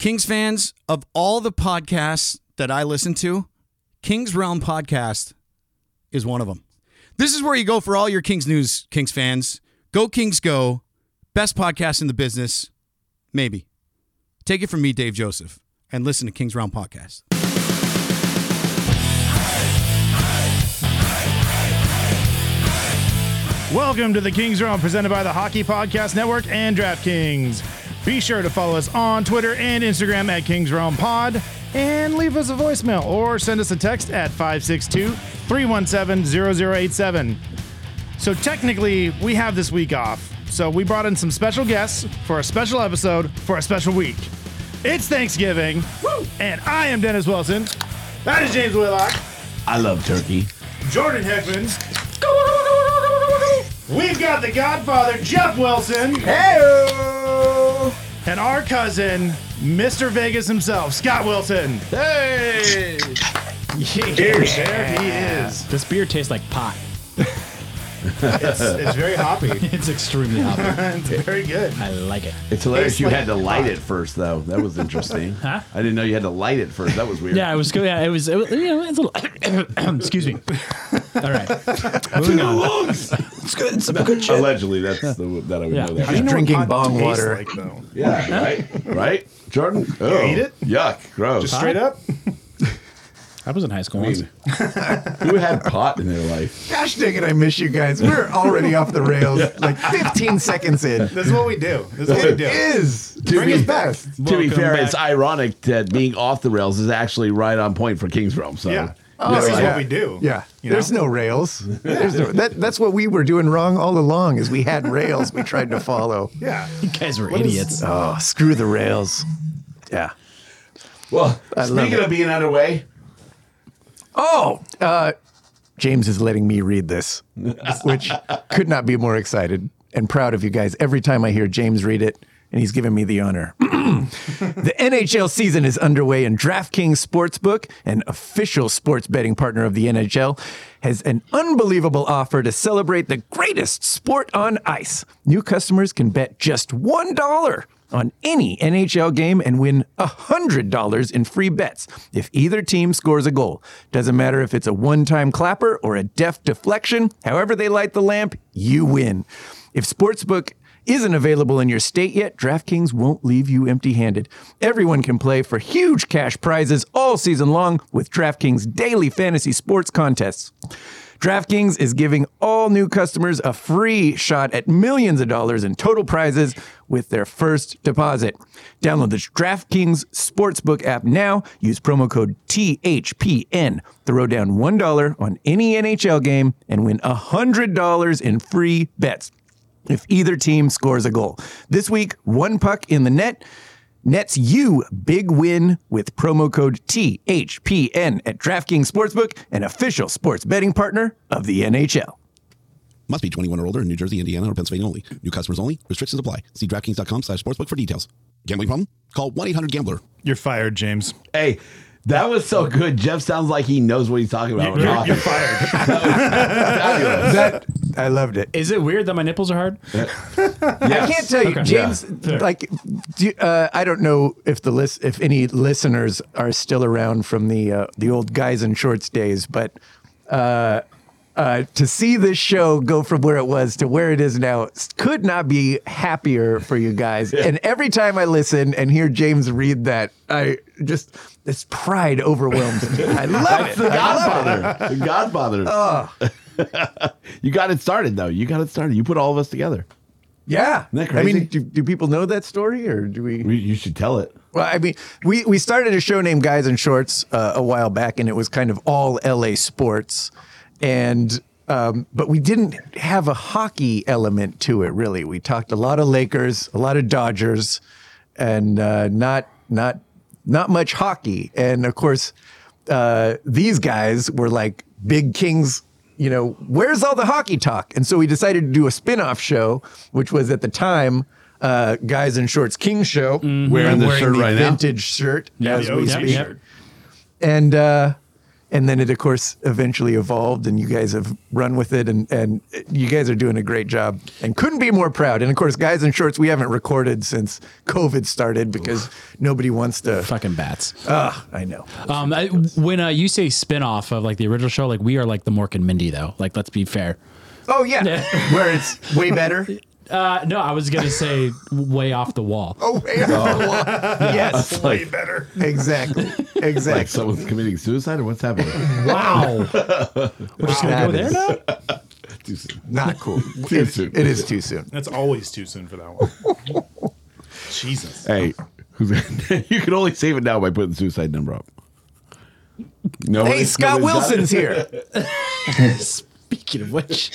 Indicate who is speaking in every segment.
Speaker 1: Kings fans, of all the podcasts that I listen to, Kings Realm Podcast is one of them. This is where you go for all your Kings news, Kings fans. Go Kings Go. Best podcast in the business. Maybe. Take it from me, Dave Joseph, and listen to Kings Realm Podcast.
Speaker 2: Welcome to the Kings Realm, presented by the Hockey Podcast Network and DraftKings. Be sure to follow us on Twitter and Instagram at Kings Realm Pod, and leave us a voicemail or send us a text at 562-317-0087. So technically, we have this week off. So we brought in some special guests for a special episode for a special week. It's Thanksgiving, and I am Dennis Wilson. That is James Whitlock.
Speaker 3: I love turkey.
Speaker 2: Jordan Hickman. We've got the Godfather, Jeff Wilson.
Speaker 4: Hey-o!
Speaker 2: And our cousin, Mr. Vegas himself, Scott Wilson.
Speaker 4: Hey!
Speaker 2: Cheers. There he is.
Speaker 5: This beer tastes like pot.
Speaker 2: It's very hoppy.
Speaker 5: It's extremely hoppy.
Speaker 2: It's very good.
Speaker 5: I like it.
Speaker 3: It's hilarious
Speaker 2: Tastes
Speaker 3: you
Speaker 2: like
Speaker 3: had to light
Speaker 2: pot.
Speaker 3: it first, though. That was interesting.
Speaker 5: Huh?
Speaker 3: I didn't know you had to light it first. That was weird.
Speaker 5: Yeah, it was good. Yeah, it was you know, it's a little. Excuse me. All right. Moving on.
Speaker 4: It's good. It's some good shit.
Speaker 3: Allegedly, that I would
Speaker 5: Yeah.
Speaker 3: know that.
Speaker 2: How do you know
Speaker 4: Drinking
Speaker 2: what pot
Speaker 4: bong
Speaker 2: tastes
Speaker 4: water.
Speaker 2: like, though?
Speaker 3: Yeah, right? Right? Jordan? Oh,
Speaker 2: eat it?
Speaker 3: Yuck. Gross.
Speaker 2: Just straight up?
Speaker 5: I was in high school
Speaker 3: I
Speaker 5: once.
Speaker 3: mean, who had pot in their life?
Speaker 4: Gosh dang it, I miss you guys. We're already off the rails, like 15 seconds in.
Speaker 2: This is what we do. This is what we
Speaker 4: It
Speaker 2: do.
Speaker 4: is.
Speaker 3: To
Speaker 4: Bring
Speaker 3: be-
Speaker 4: us back.
Speaker 3: To be
Speaker 5: Welcome
Speaker 3: fair,
Speaker 5: back.
Speaker 3: it's ironic that being off the rails is actually right on point for Kings Realm. So
Speaker 2: Yeah.
Speaker 4: Oh,
Speaker 2: This is
Speaker 4: yeah.
Speaker 2: what we do.
Speaker 4: Yeah.
Speaker 2: You know?
Speaker 4: There's no rails. There's no, that's what we were doing wrong all along is we had rails we tried to follow.
Speaker 2: Yeah.
Speaker 5: You guys were
Speaker 2: What is-
Speaker 5: idiots.
Speaker 4: Oh, screw the rails. Yeah.
Speaker 3: Well,
Speaker 4: I love
Speaker 3: speaking
Speaker 4: it.
Speaker 3: of being underway,
Speaker 4: James is letting me read this, which could not be more excited and proud of you guys every time I hear James read it, and he's giving me the honor. The NHL season is underway, and DraftKings Sportsbook, an official sports betting partner of the NHL, has an unbelievable offer to celebrate the greatest sport on ice. New customers can bet just $1 on any NHL game and win $100 in free bets if either team scores a goal. Doesn't matter if it's a one-time clapper or a deft deflection, however they light the lamp, you win. If Sportsbook isn't available in your state yet, DraftKings won't leave you empty-handed. Everyone can play for huge cash prizes all season long with DraftKings daily fantasy sports contests. DraftKings is giving all new customers a free shot at millions of dollars in total prizes with their first deposit. Download the DraftKings Sportsbook app now. Use promo code THPN. Throw down $1 on any NHL game and win $100 in free bets if either team scores a goal. This week, one puck in the net nets you big win with promo code THPN at DraftKings Sportsbook, an official sports betting partner of the NHL.
Speaker 6: Must be 21 or older in New Jersey, Indiana, or Pennsylvania only. New customers only. Restrictions apply. See DraftKings.com/sportsbook for details. Gambling problem? Call 1-800-GAMBLER.
Speaker 2: You're fired, James.
Speaker 3: hey, that was so good. Jeff sounds like he knows what he's talking about.
Speaker 2: You're fired.
Speaker 3: Fabulous.
Speaker 4: That I loved it.
Speaker 5: Is it weird that my nipples are hard?
Speaker 4: I can't tell you,
Speaker 5: Okay.
Speaker 4: James.
Speaker 5: Yeah.
Speaker 4: Like, I don't know if if any listeners are still around from the old Guys in Shorts days, but to see this show go from where it was to where it is now could not be happier for you guys. And every time I listen and hear James read that, I just this pride overwhelms me. I love it.
Speaker 3: The Godfather. The Godfather. You got it started, though. You got it started. You put all of us together.
Speaker 4: Yeah.
Speaker 3: Isn't that
Speaker 4: I mean,
Speaker 3: crazy?
Speaker 4: do people know that story or do we?
Speaker 3: You should tell it.
Speaker 4: Well, I mean, we started a show named Guys in Shorts a while back, and it was kind of all LA sports, and but we didn't have a hockey element to it really. We talked a lot of Lakers, a lot of Dodgers, and not much hockey. And of course, these guys were like big Kings. You know, where's all the hockey talk? And so we decided to do a spin-off show, which was at the time Guys in Shorts King Show.
Speaker 3: Wearing the shirt right now.
Speaker 4: vintage shirt as we
Speaker 5: yeah,
Speaker 4: speak.
Speaker 5: yeah.
Speaker 4: And And then it, of course, eventually evolved, and you guys have run with it, and you guys are doing a great job, and couldn't be more proud. And of course, Guys in Shorts, we haven't recorded since COVID started because nobody wants to.
Speaker 5: Fucking bats.
Speaker 4: I know.
Speaker 5: When you say spin-off of like the original show, like we are like the Mork and Mindy though. Like let's be fair.
Speaker 4: Oh yeah, where it's way better.
Speaker 5: No, I was gonna say way off the wall.
Speaker 4: Oh, way off the wall. Yes,
Speaker 2: Way better.
Speaker 4: exactly.
Speaker 3: Like someone's committing suicide or what's happening?
Speaker 5: Wow. We're just gonna go there now?
Speaker 3: Too soon.
Speaker 4: Not cool.
Speaker 3: Too soon.
Speaker 4: It is too soon.
Speaker 2: That's always too soon for that one. Jesus.
Speaker 3: Hey, you can only save it now by putting the suicide number up. No,
Speaker 4: Hey, Scott Wilson's here.
Speaker 5: Speaking of which,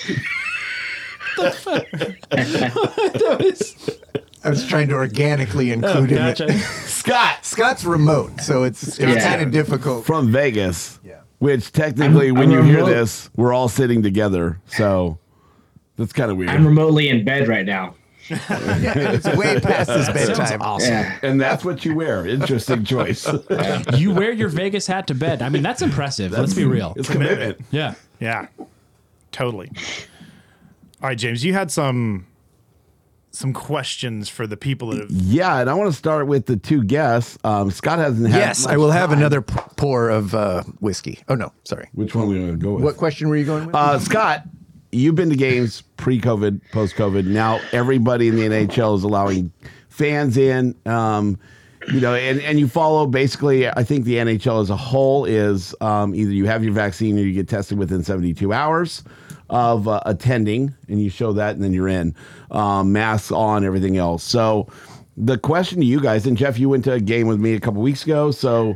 Speaker 4: I was trying to organically include him.
Speaker 5: gotcha.
Speaker 4: Scott's remote, so it's kind of difficult.
Speaker 3: from Vegas.
Speaker 4: Yeah.
Speaker 3: Which technically, when
Speaker 7: I'm
Speaker 3: you hear
Speaker 7: remote.
Speaker 3: this, we're all sitting together. So that's kind of weird.
Speaker 7: I'm remotely in bed right now.
Speaker 4: It's way past his bedtime.
Speaker 5: Awesome.
Speaker 7: Yeah.
Speaker 3: and that's what you wear. Interesting choice.
Speaker 5: You wear your Vegas hat to bed. I mean, that's impressive. Let's be real.
Speaker 3: It's commitment.
Speaker 5: Yeah.
Speaker 2: Yeah. Totally. All right, James, you had some questions for the people that have.
Speaker 3: Yeah, and I want to start with the two guests. Scott hasn't had.
Speaker 4: Yes,
Speaker 3: much
Speaker 4: I will have
Speaker 3: time.
Speaker 4: another pour of whiskey. Oh no, sorry.
Speaker 3: Which one are we going to go with?
Speaker 4: What question were you going with?
Speaker 3: Scott, you've been to games pre-COVID, post-COVID. Now everybody in the NHL is allowing fans in. You know, and you follow basically. I think the NHL as a whole is either you have your vaccine or you get tested within 72 hours of attending, and you show that, and then you're in. Masks on, everything else. So the question to you guys, and Jeff, you went to a game with me a couple weeks ago. So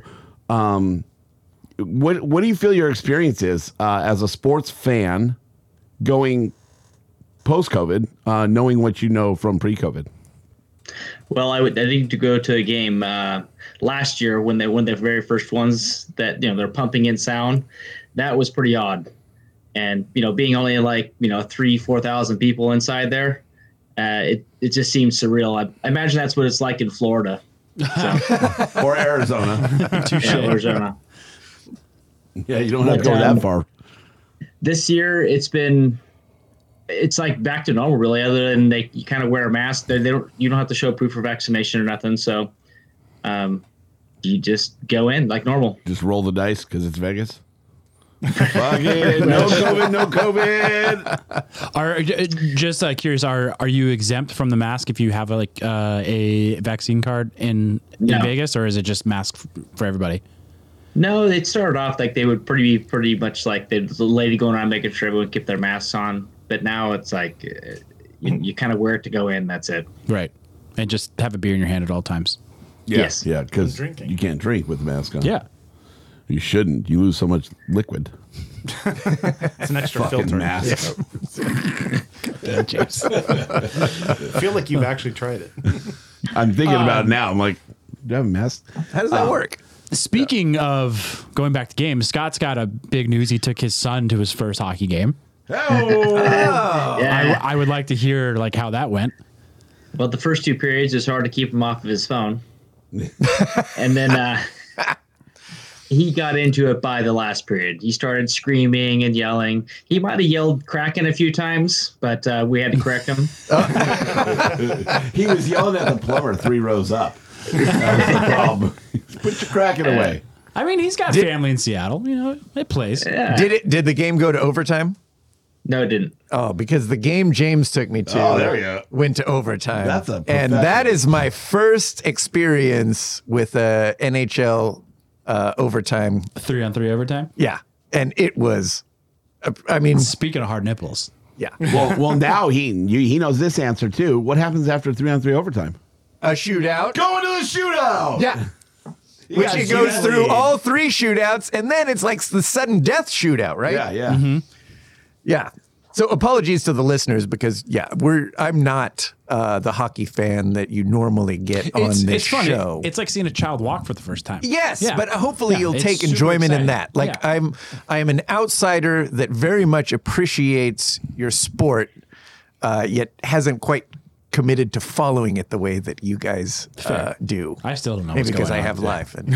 Speaker 3: what do you feel your experience is as a sports fan going post-COVID, knowing what you know from pre-COVID?
Speaker 7: Well, I need to go to a game last year when they won the very first ones that they're pumping in sound. That was pretty odd, and being only like 3,000-4,000 people inside there, it just seems surreal. I imagine that's what it's like in Florida,
Speaker 3: Or Arizona.
Speaker 7: Arizona.
Speaker 3: Yeah, you don't have to go that far.
Speaker 7: This year it's like back to normal, really. Other than you kind of wear a mask, you don't have to show proof of vaccination or nothing. So, you just go in like normal.
Speaker 3: Just roll the dice because it's Vegas. Fuck it. No COVID, no COVID.
Speaker 5: Just curious, are you exempt from the mask if you have a vaccine card in
Speaker 7: No.
Speaker 5: Vegas, or is it just mask for everybody?
Speaker 7: No, it started off like they would pretty much like the lady going around making sure everyone kept their masks on. But now it's like you kind of wear it to go in. That's it.
Speaker 5: Right. And just have a beer in your hand at all times.
Speaker 7: Yes.
Speaker 3: Yeah, because
Speaker 2: Drinking.
Speaker 3: you can't drink with the mask on.
Speaker 5: Yeah.
Speaker 3: You shouldn't. You lose so much liquid.
Speaker 2: It's an extra filter.
Speaker 3: mask.
Speaker 5: James.
Speaker 2: I feel like you've actually tried it.
Speaker 3: I'm thinking about it now. I'm like, do I have a mask?
Speaker 4: How does that work?
Speaker 5: Speaking of going back to games, Scott's got a big news. He took his son to his first hockey game.
Speaker 3: Oh!
Speaker 7: Yeah.
Speaker 5: I would like to hear how that went.
Speaker 7: Well, the first two periods it's hard to keep him off of his phone, and then he got into it by the last period. He started screaming and yelling. He might have yelled "Kraken" a few times, but we had to correct him.
Speaker 3: He was yelling at the plumber 3 rows up. That was the problem. Put your Kraken away.
Speaker 5: I mean, he's got family in Seattle. It plays.
Speaker 7: Yeah.
Speaker 4: Did the game go to overtime?
Speaker 7: No, it didn't.
Speaker 4: Oh, because the game James took me to
Speaker 3: Oh, there we go.
Speaker 4: went to overtime.
Speaker 3: That's a
Speaker 4: and that
Speaker 3: professional.
Speaker 4: is my first experience with a NHL overtime.
Speaker 5: 3-on-3 overtime.
Speaker 4: Yeah, and it was. I mean,
Speaker 5: Speaking of hard nipples.
Speaker 4: yeah,
Speaker 3: Well, now he knows this answer too. What happens after 3-on-3 overtime?
Speaker 4: a shootout.
Speaker 3: Going to the shootout.
Speaker 4: Yeah. Which it goes through all 3 shootouts, and then it's like the sudden death shootout, right?
Speaker 3: Yeah, yeah.
Speaker 4: Yeah. So apologies to the listeners because I'm not the hockey fan that you normally get on this
Speaker 5: it's funny.
Speaker 4: show.
Speaker 5: It's like seeing a child walk for the first time.
Speaker 4: Yes,
Speaker 5: Yeah.
Speaker 4: but hopefully
Speaker 5: Yeah,
Speaker 4: you'll
Speaker 5: it's
Speaker 4: take
Speaker 5: super
Speaker 4: enjoyment in
Speaker 5: exciting.
Speaker 4: that. Like
Speaker 5: Yeah.
Speaker 4: I am an outsider that very much appreciates your sport, yet hasn't quite committed to following it the way that you guys do.
Speaker 5: I still don't know.
Speaker 4: Maybe
Speaker 5: what's
Speaker 4: because
Speaker 5: going
Speaker 4: I
Speaker 5: on.
Speaker 4: have life. And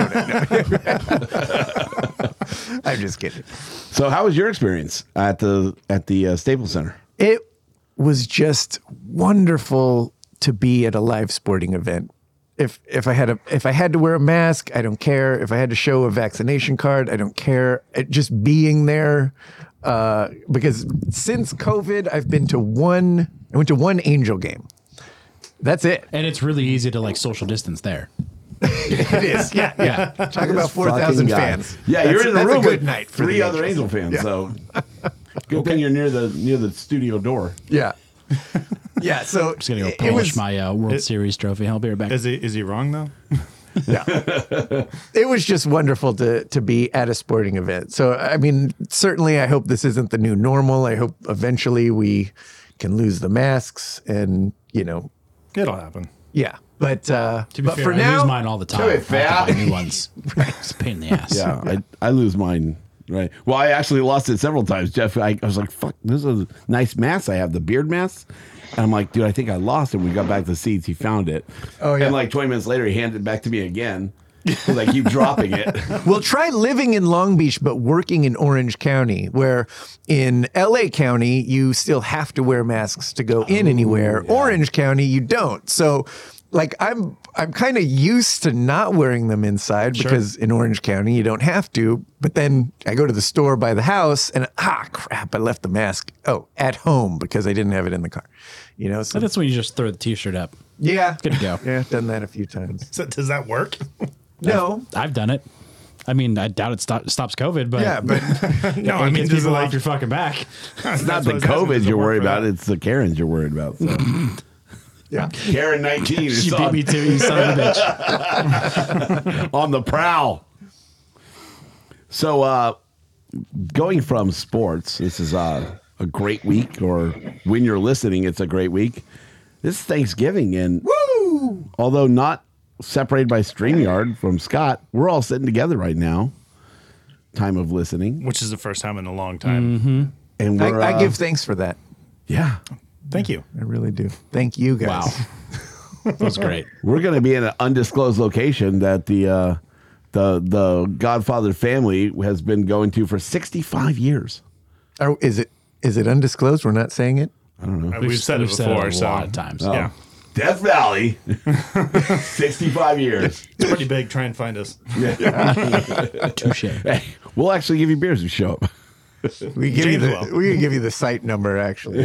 Speaker 4: I'm just kidding.
Speaker 3: So, how was your experience at the Staples Center?
Speaker 4: It was just wonderful to be at a live sporting event. If I had to wear a mask, I don't care. If I had to show a vaccination card, I don't care. Just being there, because since COVID, I went to one Angel game. That's it.
Speaker 5: And it's really easy to like social distance there.
Speaker 4: It is. Yeah. Talk about 4,000 fans.
Speaker 3: Yeah, you're in the
Speaker 4: That's
Speaker 3: room
Speaker 4: a good
Speaker 3: with
Speaker 4: night for
Speaker 3: three
Speaker 4: the
Speaker 3: other Angel fans. So, good thing you're near the studio door.
Speaker 4: Yeah. Yeah. So
Speaker 5: Just gonna go polish my World Series trophy. I'll be right back.
Speaker 2: Is he wrong though?
Speaker 4: it was just wonderful to be at a sporting event. So, I mean, certainly I hope this isn't the new normal. I hope eventually we can lose the masks and,
Speaker 2: It'll happen.
Speaker 4: yeah. But,
Speaker 5: To be
Speaker 4: but
Speaker 5: fair,
Speaker 4: for
Speaker 5: I
Speaker 4: now,
Speaker 5: lose mine all the time. I have to buy new ones. It's a pain in the ass.
Speaker 3: Yeah, I lose mine. Right. Well, I actually lost it several times, Jeff. I was like, "Fuck, this is a nice mask. I have the beard mask." And I'm like, "Dude, I think I lost it." When we got back to the seats, he found it.
Speaker 4: Oh, yeah.
Speaker 3: And like 20 minutes later, he handed it back to me again because I keep dropping it.
Speaker 4: well, try living in Long Beach, but working in Orange County, where in LA County, you still have to wear masks to go in anywhere. Yeah. Orange County, you don't. So, like, I'm kind of used to not wearing them inside because in Orange County you don't have to. But then I go to the store by the house and crap, I left the mask at home because I didn't have it in the car. So
Speaker 5: That's when you just throw the T-shirt up.
Speaker 4: yeah,
Speaker 5: Good to go.
Speaker 4: Yeah, done that a few times.
Speaker 2: So does that work?
Speaker 4: No,
Speaker 5: I've done it. I mean, I doubt it stops COVID, but
Speaker 4: yeah, but
Speaker 2: No,
Speaker 5: it
Speaker 2: I mean
Speaker 5: gets
Speaker 2: just
Speaker 5: people
Speaker 2: like
Speaker 5: off your fucking back.
Speaker 3: It's not the COVID you're worried about; it's the Karens you're worried about. So.
Speaker 4: yeah.
Speaker 3: Karen 19 is
Speaker 5: She beat me too, you son of a bitch.
Speaker 3: on the prowl. So, going from sports, this is a great week, or when you're listening, it's a great week. This is Thanksgiving, and although not separated by StreamYard from Scott, we're all sitting together right now. Time of listening,
Speaker 2: which is the first time in a long time.
Speaker 3: and we're,
Speaker 4: I give thanks for that.
Speaker 3: yeah,
Speaker 2: Thank you.
Speaker 4: I really do. Thank you guys.
Speaker 5: Wow. That was great.
Speaker 3: we're going to be in an undisclosed location that the Godfather family has been going to for 65 years.
Speaker 4: Is it undisclosed? We're not saying it.
Speaker 2: We've said it before.
Speaker 5: a lot of times.
Speaker 3: Oh.
Speaker 2: Yeah.
Speaker 3: Death Valley, 65 years.
Speaker 2: It's pretty big. Try and find us.
Speaker 5: Touche.
Speaker 3: Hey, we'll actually give you beers if you show up.
Speaker 4: We can give you the site number actually.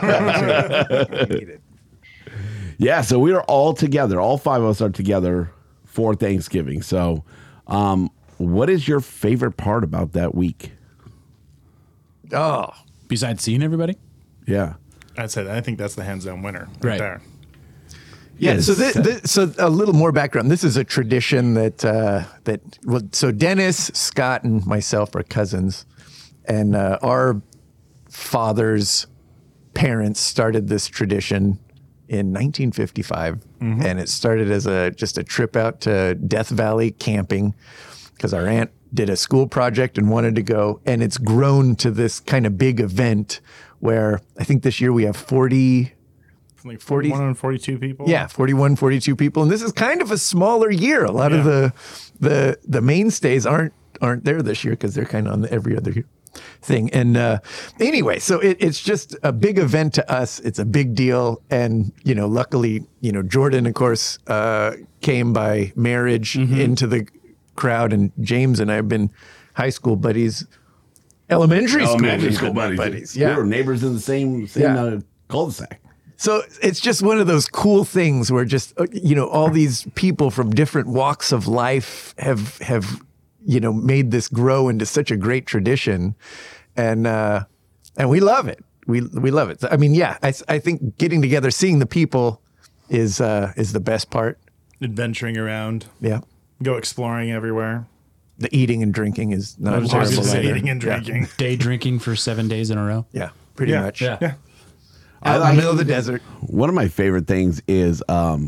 Speaker 3: Yeah, so we are all together. All five of us are together for Thanksgiving. So, what is your favorite part about that week?
Speaker 4: Oh,
Speaker 5: Besides seeing everybody?
Speaker 3: Yeah.
Speaker 2: I think that's the hands down winner
Speaker 5: Right.
Speaker 2: there.
Speaker 4: yeah.
Speaker 3: Yes.
Speaker 4: So a little more background. This is a tradition so Dennis, Scott, and myself are cousins, and our father's parents started this tradition in 1955, and it started as just a trip out to Death Valley camping because our aunt did a school project and wanted to go, and it's grown to this kind of big event where I think this year we have 40.
Speaker 2: Like 4142 people.
Speaker 4: Yeah, 41, 42 people. And this is kind of a smaller year. A lot of the mainstays aren't there this year because they're kind of on the every other thing. And anyway, so it's just a big event to us. It's a big deal. And, luckily, Jordan, of course, came by marriage into the crowd. And James and I have been high school buddies, elementary school buddies. Yeah.
Speaker 3: We were neighbors in the same cul-de-sac.
Speaker 4: So it's just one of those cool things where just, all these people from different walks of life have made this grow into such a great tradition. And we love it. We love it. I mean, yeah, I think getting together, seeing the people is the best part.
Speaker 2: Adventuring around.
Speaker 4: Yeah.
Speaker 2: Go exploring everywhere.
Speaker 4: The eating and drinking is not
Speaker 2: I was just
Speaker 4: terrible either.
Speaker 2: eating and drinking.
Speaker 5: Day drinking for 7 days in a row.
Speaker 4: Yeah, pretty much.
Speaker 5: Yeah.
Speaker 4: Out in the middle of the desert.
Speaker 3: One of my favorite things is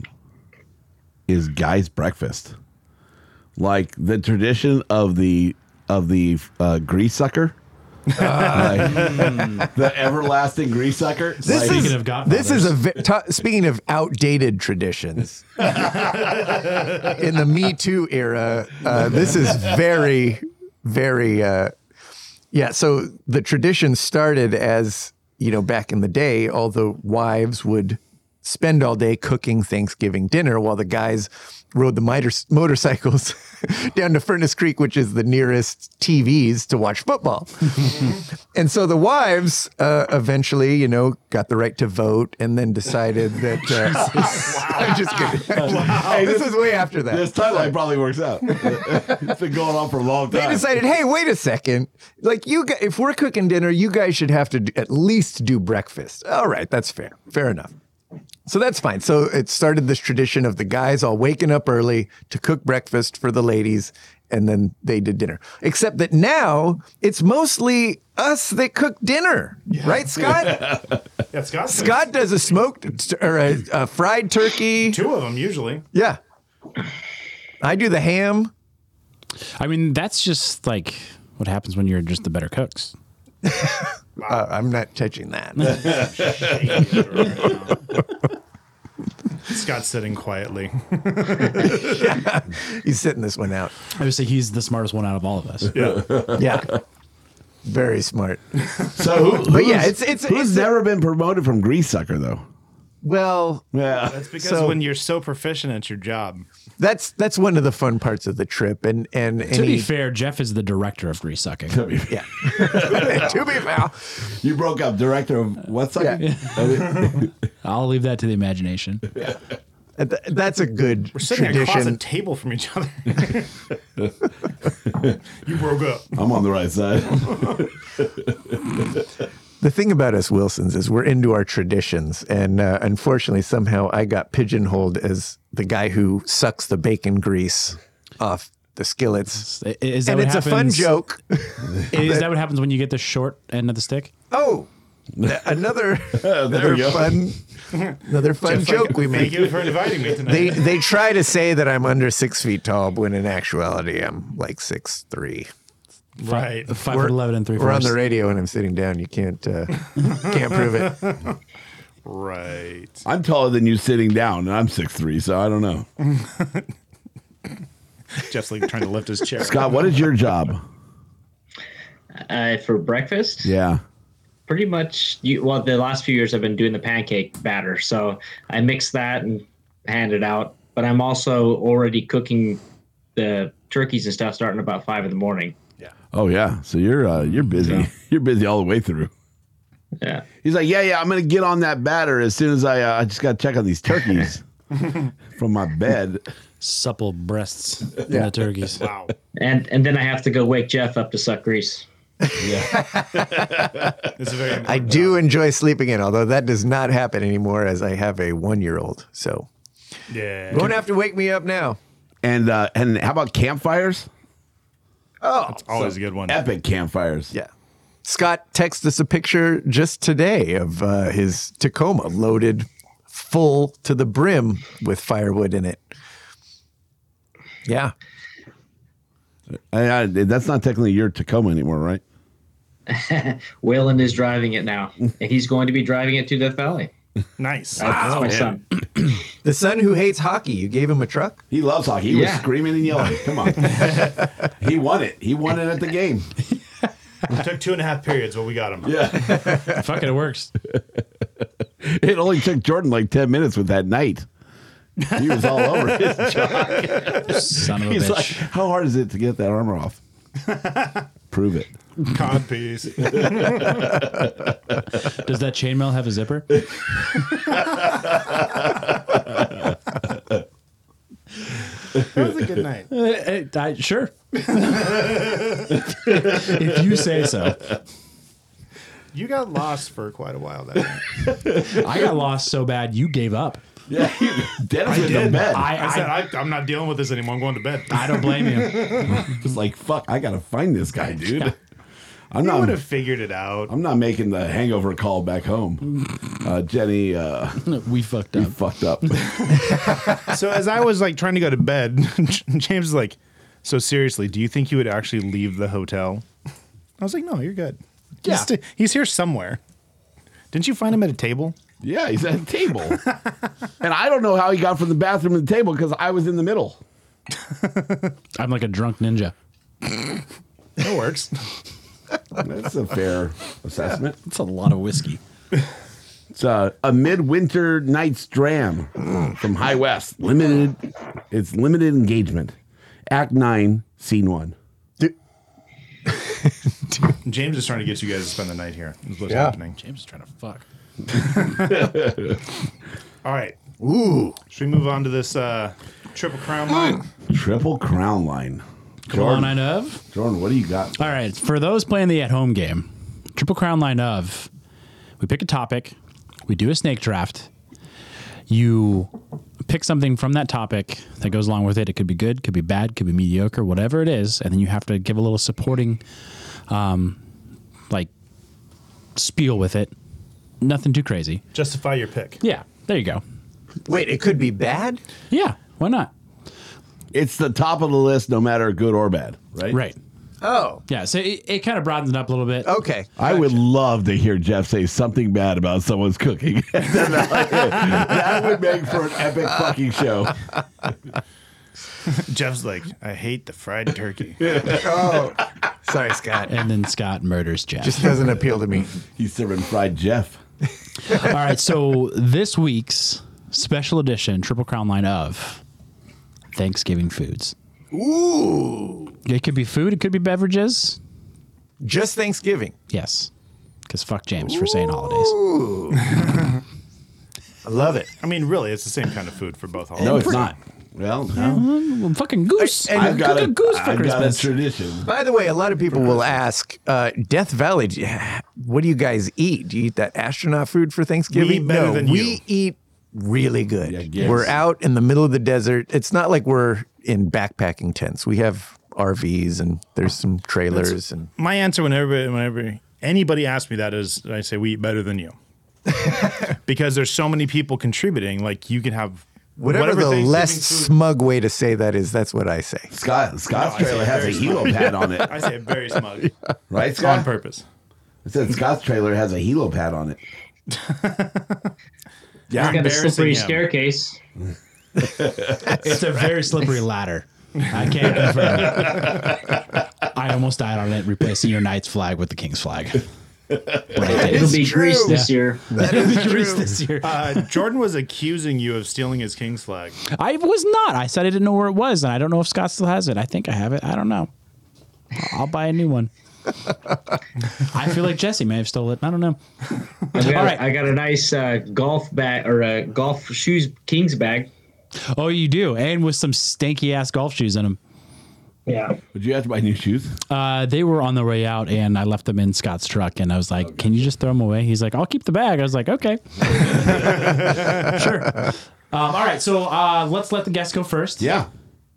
Speaker 3: Guy's breakfast. Like the tradition of the grease sucker. The everlasting grease sucker.
Speaker 5: Speaking of Godfathers.
Speaker 4: This is speaking of outdated traditions. In the Me Too era, this is very, very. Yeah. So the tradition started as, back in the day, all the wives would spend all day cooking Thanksgiving dinner while the guys rode the motorcycles down to Furnace Creek, which is the nearest TVs to watch football. And so the wives eventually, got the right to vote and then decided that. I'm just kidding. Wow. This is way after that.
Speaker 3: This timeline probably works out. It's been going on for a long time.
Speaker 4: They decided, hey, wait a second. Like, if we're cooking dinner, you guys should have to at least do breakfast. All right, that's fair. Fair enough. So that's fine. So it started this tradition of the guys all waking up early to cook breakfast for the ladies, and then they did dinner. Except that now it's mostly us that cook dinner, right, Scott?
Speaker 2: Yeah,
Speaker 4: Scott does a smoked or a fried turkey.
Speaker 2: 2 of them usually.
Speaker 4: Yeah. I do the ham.
Speaker 5: I mean, that's just like what happens when you're just the better cooks.
Speaker 4: I'm not touching that.
Speaker 2: Scott's sitting quietly.
Speaker 4: Yeah, he's sitting this one out.
Speaker 5: I would say he's the smartest one out of all of us.
Speaker 4: Yeah. Very smart.
Speaker 3: So,
Speaker 4: it's
Speaker 3: never been promoted from grease sucker though?
Speaker 4: Well,
Speaker 3: Yeah,
Speaker 2: That's because when you're so proficient at your job.
Speaker 4: that's one of the fun parts of the trip. And
Speaker 5: To be fair, Jeff is the director of grease sucking.
Speaker 4: yeah. To be fair.
Speaker 3: you broke up. Director of what sucker?
Speaker 5: I'll leave that to the imagination.
Speaker 4: That's a good
Speaker 2: We're sitting across a
Speaker 4: tradition.
Speaker 2: table from each other. You broke up.
Speaker 3: I'm on the right side.
Speaker 4: The thing about us Wilsons is we're into our traditions. And unfortunately, somehow I got pigeonholed as the guy who sucks the bacon grease off the skillets.
Speaker 5: Is that
Speaker 4: And
Speaker 5: what
Speaker 4: it's a fun
Speaker 5: happens-
Speaker 4: joke.
Speaker 5: Is that what happens when you get the short end of the stick?
Speaker 4: Oh, another
Speaker 3: go.
Speaker 4: fun joke we
Speaker 2: Thank
Speaker 4: make.
Speaker 2: you for inviting me tonight.
Speaker 4: They try to say that I'm under 6 feet tall, when in actuality I'm like 6'3".
Speaker 2: Right.
Speaker 5: 5'11" and 3/4.
Speaker 4: We're on the radio and I'm sitting down. You can't prove it.
Speaker 2: Right.
Speaker 3: I'm taller than you sitting down, and I'm 6'3", so I don't know.
Speaker 2: Jeff's like trying to lift his chair.
Speaker 3: Scott, what is your job?
Speaker 7: For breakfast,
Speaker 3: Yeah.
Speaker 7: pretty much. The last few years I've been doing the pancake batter, so I mix that and hand it out. But I'm also already cooking the turkeys and stuff starting about 5 a.m.
Speaker 3: Oh yeah. So you're busy.
Speaker 7: Yeah.
Speaker 3: You're busy all the way through.
Speaker 7: Yeah.
Speaker 3: He's like, yeah. I'm gonna get on that batter as soon as I just got to check on these turkeys from my bed.
Speaker 5: supple breasts in the turkeys.
Speaker 2: Wow.
Speaker 7: And then I have to go wake Jeff up to suck grease.
Speaker 2: It's a very
Speaker 4: I do enjoy sleeping in, although that does not happen anymore as I have a 1-year-old. So
Speaker 2: yeah.
Speaker 4: you won't have to wake me up now.
Speaker 3: And how about campfires?
Speaker 4: Oh,
Speaker 2: Always a good one.
Speaker 3: Epic campfires.
Speaker 4: yeah. Scott texted us a picture just today of his Tacoma loaded full to the brim with firewood in it. Yeah.
Speaker 3: That's not technically your Tacoma anymore, right?
Speaker 7: Waylon is driving it now, and he's going to be driving it to Death Valley.
Speaker 2: Nice.
Speaker 7: That's my son.
Speaker 4: The son who hates hockey, you gave him a truck?
Speaker 3: He loves hockey. He was
Speaker 7: Yeah.
Speaker 3: screaming and yelling. Come on. He won it. He won it at the game.
Speaker 2: It took 2.5 periods, but we got him.
Speaker 3: Yeah.
Speaker 5: Fuck it works.
Speaker 3: It only took Jordan like 10 minutes with that night. He was all over his jock.
Speaker 5: Son of a
Speaker 3: He's
Speaker 5: bitch.
Speaker 3: like, how hard is it to get that armor off? Prove it.
Speaker 2: Cod piece.
Speaker 5: Does that chainmail have a zipper?
Speaker 2: That was a good night.
Speaker 5: Sure. If you say so.
Speaker 2: You got lost for quite a while that night.
Speaker 5: I got lost so bad you gave up.
Speaker 3: Yeah. Dennis was in bed.
Speaker 2: I said, I'm not dealing with this anymore. I'm going to bed.
Speaker 5: I don't blame you.
Speaker 3: It was like, fuck, I got to find this guy, dude.
Speaker 5: Yeah.
Speaker 3: I'm
Speaker 2: You would
Speaker 3: not.
Speaker 2: have figured it out.
Speaker 3: I'm not making the hangover call back home. Jenny,
Speaker 5: We fucked
Speaker 3: we
Speaker 5: up.
Speaker 3: fucked up.
Speaker 2: So as I was like trying to go to bed, James was like, so seriously, do you think you would actually leave the hotel? I was like, no, you're good. He's here somewhere. Didn't you find him at a table?
Speaker 3: Yeah, he's at a table. And I don't know how he got from the bathroom to the table because I was in the middle.
Speaker 5: I'm like a drunk ninja.
Speaker 2: That works.
Speaker 3: That's a fair assessment.
Speaker 5: That's a lot of whiskey.
Speaker 3: It's a midwinter night's dram from High West. It's limited engagement. Act 9, Scene 1.
Speaker 2: James is trying to get you guys to spend the night here. Is what's happening.
Speaker 5: James is trying to fuck.
Speaker 2: All right. Ooh. Should we move on to this Triple Crown line?
Speaker 3: Triple Crown line.
Speaker 5: Come on, line of.
Speaker 3: Jordan, what do you got?
Speaker 5: All right. For those playing the at-home game, Triple Crown line of, we pick a topic, we do a snake draft. You pick something from that topic that goes along with it. It could be good, could be bad, could be mediocre, whatever it is, and then you have to give a little supporting, spiel with it. Nothing too crazy.
Speaker 2: Justify your pick.
Speaker 5: Yeah, there you go.
Speaker 4: Wait, it could be bad?
Speaker 5: Yeah, why not?
Speaker 3: It's the top of the list, no matter good or bad, right?
Speaker 5: Right.
Speaker 4: Oh,
Speaker 5: Yeah, so it kind of broadens it up a little bit.
Speaker 4: okay.
Speaker 3: I would love to hear Jeff say something bad about someone's cooking. That would make for an epic fucking show.
Speaker 2: Jeff's like, I hate the fried turkey.
Speaker 4: Oh, sorry, Scott.
Speaker 5: And then Scott murders Jeff.
Speaker 4: Just doesn't appeal to me.
Speaker 3: He's serving fried Jeff.
Speaker 5: All right, so this week's special edition Triple Crown line of Thanksgiving foods.
Speaker 4: Ooh.
Speaker 5: It could be food, it could be beverages.
Speaker 4: Just Thanksgiving.
Speaker 5: Yes, because fuck James for saying holidays.
Speaker 4: Ooh. I love it.
Speaker 2: I mean, really, it's the same kind of food for both holidays.
Speaker 3: No, it's not. Well, no.
Speaker 5: Well, fucking goose.
Speaker 4: And
Speaker 3: I've got
Speaker 5: Cook a goose for
Speaker 3: I've got a
Speaker 5: Christmas.
Speaker 3: tradition.
Speaker 4: By the way, a lot of people will ask, Death Valley, what do you guys eat? Do you eat that astronaut food for Thanksgiving?
Speaker 2: We eat better than
Speaker 4: we
Speaker 2: you.
Speaker 4: eat really good.
Speaker 3: Yeah, I guess.
Speaker 4: We're out in the middle of the desert. It's not like we're in backpacking tents. We have RVs and there's some trailers. And
Speaker 2: My answer whenever anybody asks me that is, I say, we eat better than you. Because there's so many people contributing. Like, you can have
Speaker 4: whatever the
Speaker 2: Thanksgiving
Speaker 4: less
Speaker 2: food-
Speaker 4: smug way to say that is, that's what I say.
Speaker 3: Scott's
Speaker 2: I say
Speaker 3: trailer has a
Speaker 2: very
Speaker 3: helo
Speaker 2: smug.
Speaker 3: pad on it.
Speaker 2: I say it very smug.
Speaker 3: Right,
Speaker 2: On
Speaker 3: Scott?
Speaker 2: purpose.
Speaker 3: I said Scott's trailer has a helo pad on it.
Speaker 2: Yeah,
Speaker 7: Got a slippery
Speaker 2: him.
Speaker 7: staircase.
Speaker 5: It's a very slippery ladder. I can't confirm. I almost died on it, replacing your knight's flag with the king's flag. But I did.
Speaker 7: It'll be
Speaker 4: true.
Speaker 7: Greece this year.
Speaker 4: That is
Speaker 5: Greece
Speaker 4: true.
Speaker 5: this year.
Speaker 2: Jordan was accusing you of stealing his king's flag.
Speaker 5: I was not. I said I didn't know where it was, and I don't know if Scott still has it. I think I have it. I don't know. I'll buy a new one. I feel like Jesse may have stolen it. I don't know.
Speaker 7: I got a nice golf bag or a golf shoes king's bag.
Speaker 5: Oh, you do, and with some stanky ass golf shoes in them.
Speaker 7: Yeah.
Speaker 3: Would you have to buy new shoes?
Speaker 5: They were on their way out, and I left them in Scott's truck. And I was like, "Can you just throw them away?" He's like, "I'll keep the bag." I was like, "Okay, sure." All right, so let's let the guests go first.
Speaker 3: Yeah.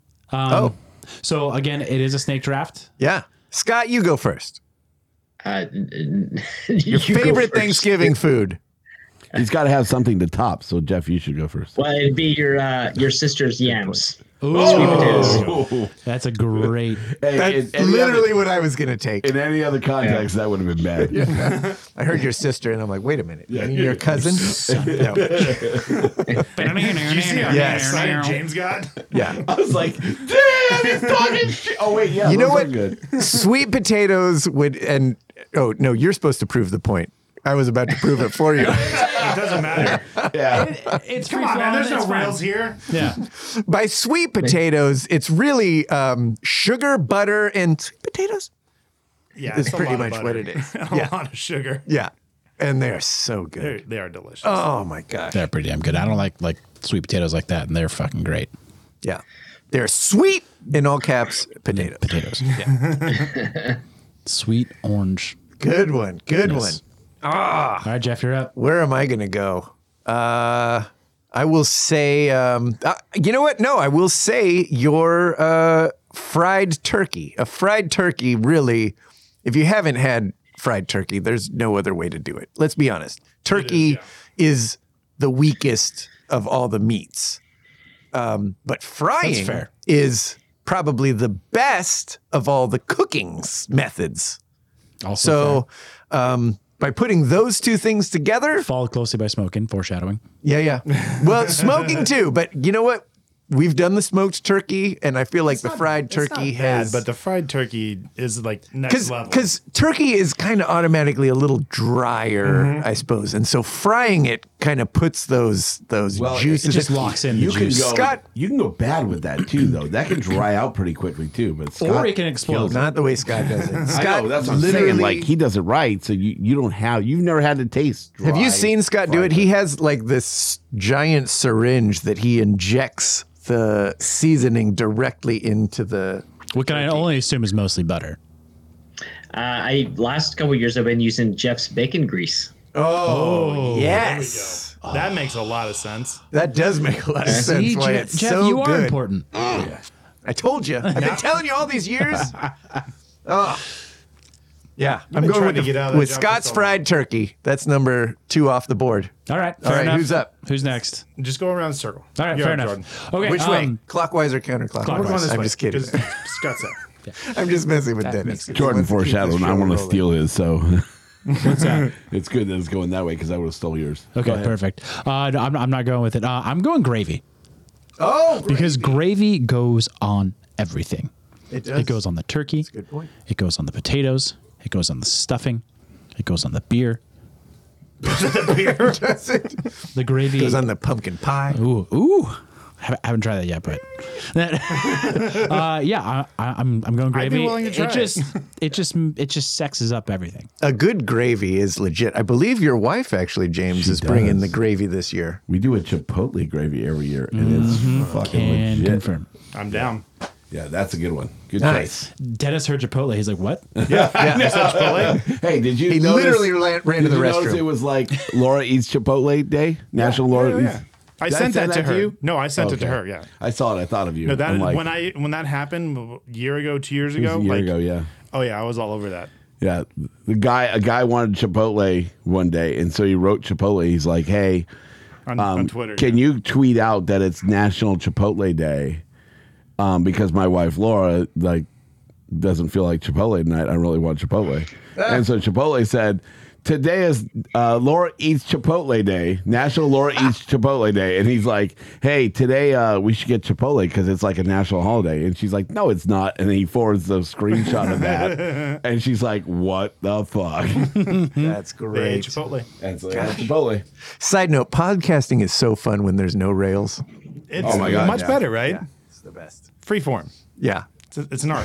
Speaker 5: So again, it is a snake draft.
Speaker 4: Yeah. Scott, you go first.
Speaker 7: Your
Speaker 4: Your favorite Thanksgiving food.
Speaker 3: He's got to have something to top. So, Jeff, you should go first.
Speaker 7: Well, it'd be your sister's yams.
Speaker 5: Ooh,
Speaker 3: Oh.
Speaker 5: that's a great.
Speaker 3: Hey,
Speaker 4: That's
Speaker 3: in any
Speaker 4: literally what I was going to take.
Speaker 3: in any other context, that would have been bad.
Speaker 4: I heard your sister, and I'm like, wait a minute. You mean your cousin? No.
Speaker 2: Did you see how
Speaker 4: Yes.
Speaker 2: excited James got?
Speaker 4: Yeah.
Speaker 3: I was like, damn, he's talking shit. Oh, wait, yeah.
Speaker 4: You know
Speaker 3: those are
Speaker 4: what?
Speaker 3: Good.
Speaker 4: Sweet potatoes would, and oh, no, you're supposed to prove the point. I was about to prove it for you.
Speaker 2: It doesn't matter.
Speaker 3: Yeah.
Speaker 5: It's
Speaker 2: Come on, man. There's no rails here.
Speaker 5: Yeah.
Speaker 4: By sweet potatoes, it's really sugar, butter, and sweet potatoes.
Speaker 2: Yeah,
Speaker 4: It's
Speaker 2: a
Speaker 4: pretty
Speaker 2: lot of
Speaker 4: much
Speaker 2: butter.
Speaker 4: what it is.
Speaker 2: A
Speaker 4: Yeah.
Speaker 2: lot of sugar.
Speaker 4: Yeah. And they're so good.
Speaker 2: They are delicious.
Speaker 4: Oh my gosh.
Speaker 5: They're pretty damn good. I don't like sweet potatoes like that, and they're fucking great.
Speaker 4: Yeah. They're sweet, in all caps, potatoes.
Speaker 5: Potatoes.
Speaker 4: Yeah.
Speaker 5: Sweet orange.
Speaker 4: Good one. Good one.
Speaker 5: Yes. All right, Jeff, you're up.
Speaker 4: Where am I going to go? I will say, you know what? No, I will say your fried turkey. A fried turkey, really, if you haven't had fried turkey, there's no other way to do it. Let's be honest. Turkey is the weakest of all the meats. But frying is probably the best of all the cooking methods.
Speaker 5: Also
Speaker 4: So by putting those two things together,
Speaker 5: followed closely by smoking, foreshadowing.
Speaker 4: yeah. Well, smoking too, but you know what? We've done the smoked turkey, and I feel like the fried turkey has.
Speaker 2: But the fried turkey is like next level.
Speaker 4: Because turkey is kind of automatically a little drier, I suppose, and so frying it kind of puts those juices.
Speaker 5: It just locks in the
Speaker 3: You can
Speaker 5: juice.
Speaker 3: go.
Speaker 4: Scott-
Speaker 3: you can go bad with that too, though. That can dry out pretty quickly too. But Scott
Speaker 5: Or it can explode.
Speaker 3: kills it.
Speaker 4: Not the way Scott does it.
Speaker 3: I
Speaker 4: Scott
Speaker 3: know, that's what I'm saying.
Speaker 4: literally-
Speaker 3: Like he does it right, so you've never had to taste.
Speaker 4: Have you
Speaker 3: dry
Speaker 4: seen Scott do
Speaker 3: fried
Speaker 4: it? He has like this giant syringe that he injects the seasoning directly into the.
Speaker 5: What can I only assume is mostly butter.
Speaker 7: Last couple of years I've been using Jeff's bacon grease.
Speaker 4: Oh, yes.
Speaker 2: That makes a lot of sense.
Speaker 4: That does make a lot of sense.
Speaker 5: See,
Speaker 4: Why
Speaker 5: Jeff,
Speaker 4: it's
Speaker 5: Jeff,
Speaker 4: so
Speaker 5: you are
Speaker 4: good.
Speaker 5: important.
Speaker 4: I told you. I've been telling you all these years. Oh. Yeah, I'm
Speaker 2: been
Speaker 4: going
Speaker 2: trying
Speaker 4: with,
Speaker 2: to get out of that
Speaker 4: with
Speaker 2: job for
Speaker 4: Scott's
Speaker 2: so long.
Speaker 4: fried turkey. That's number 2 off the board.
Speaker 5: All right,
Speaker 4: All
Speaker 5: fair
Speaker 4: right,
Speaker 5: enough.
Speaker 4: who's up?
Speaker 5: Who's next?
Speaker 2: Just go around the circle.
Speaker 5: All right,
Speaker 2: You're
Speaker 5: fair
Speaker 2: up,
Speaker 5: enough.
Speaker 2: Jordan.
Speaker 5: Okay,
Speaker 4: Which way? Clockwise or counterclockwise?
Speaker 2: We're going this
Speaker 4: I'm
Speaker 2: way,
Speaker 4: just kidding.
Speaker 2: 'cause Scott's up.
Speaker 4: I'm just messing with Dennis.
Speaker 3: Jordan foreshadowed, and I want to steal his, so
Speaker 5: What's that?
Speaker 3: it's good that it's going that way because I would have stole yours.
Speaker 5: Okay, perfect. No, I'm not going with it. I'm going gravy
Speaker 4: Oh,
Speaker 5: because gravy goes on everything.
Speaker 4: it does.
Speaker 5: It goes on the turkey.
Speaker 4: Good point.
Speaker 5: It goes on the potatoes. It goes on the stuffing. It goes on the beer.
Speaker 4: Does it?
Speaker 5: The gravy
Speaker 4: Goes on the pumpkin pie.
Speaker 5: Ooh. I haven't tried that yet, but yeah, I'm going gravy.
Speaker 2: willing to try
Speaker 5: it just sexes up everything.
Speaker 4: A good gravy is legit. I believe your wife actually, James, is bringing
Speaker 3: does.
Speaker 4: the gravy this year.
Speaker 3: We do a Chipotle gravy every year, and it's fucking
Speaker 5: Can
Speaker 3: legit.
Speaker 5: confirm.
Speaker 2: I'm down.
Speaker 3: Yeah, that's a good one. Good
Speaker 4: Nice.
Speaker 3: choice.
Speaker 5: Dennis heard Chipotle. He's like, what?
Speaker 3: Hey, did you
Speaker 4: He
Speaker 3: notice,
Speaker 4: literally ran to the
Speaker 3: did you notice
Speaker 4: restroom.
Speaker 3: it was like Laura Eats Chipotle Day? National Laura Eats.
Speaker 2: I
Speaker 3: Did
Speaker 2: sent that to
Speaker 3: send
Speaker 2: her.
Speaker 3: you?
Speaker 2: No, I sent it to
Speaker 3: Okay.
Speaker 2: her. Yeah.
Speaker 3: I saw it. I thought of you.
Speaker 2: No, that
Speaker 3: I'm like,
Speaker 2: when that happened a year ago, 2 years
Speaker 3: it was
Speaker 2: ago.
Speaker 3: a year
Speaker 2: like,
Speaker 3: ago, yeah.
Speaker 2: Oh yeah, I was all over that.
Speaker 3: Yeah, a guy wanted Chipotle one day, and so he wrote Chipotle. He's like, "Hey,
Speaker 2: On Twitter.
Speaker 3: can you tweet out that it's National Chipotle Day? Because my wife Laura doesn't feel like Chipotle tonight. I really want Chipotle." And so Chipotle said, "Today is Laura Eats Chipotle Day, National Laura Eats Chipotle Day." And he's like, "Hey, today we should get Chipotle because it's like a national holiday." And she's like, "No, it's not." And then he forwards the screenshot of that, and she's like, "What the fuck?"
Speaker 4: That's
Speaker 2: Hey,
Speaker 4: great.
Speaker 2: Chipotle.
Speaker 3: That's Chipotle.
Speaker 4: Side note, podcasting is so fun when there's no rails.
Speaker 2: It's
Speaker 3: Oh my God,
Speaker 2: much
Speaker 3: yeah.
Speaker 2: better, right?
Speaker 4: It's the best.
Speaker 2: Freeform.
Speaker 4: Yeah.
Speaker 2: It's an art.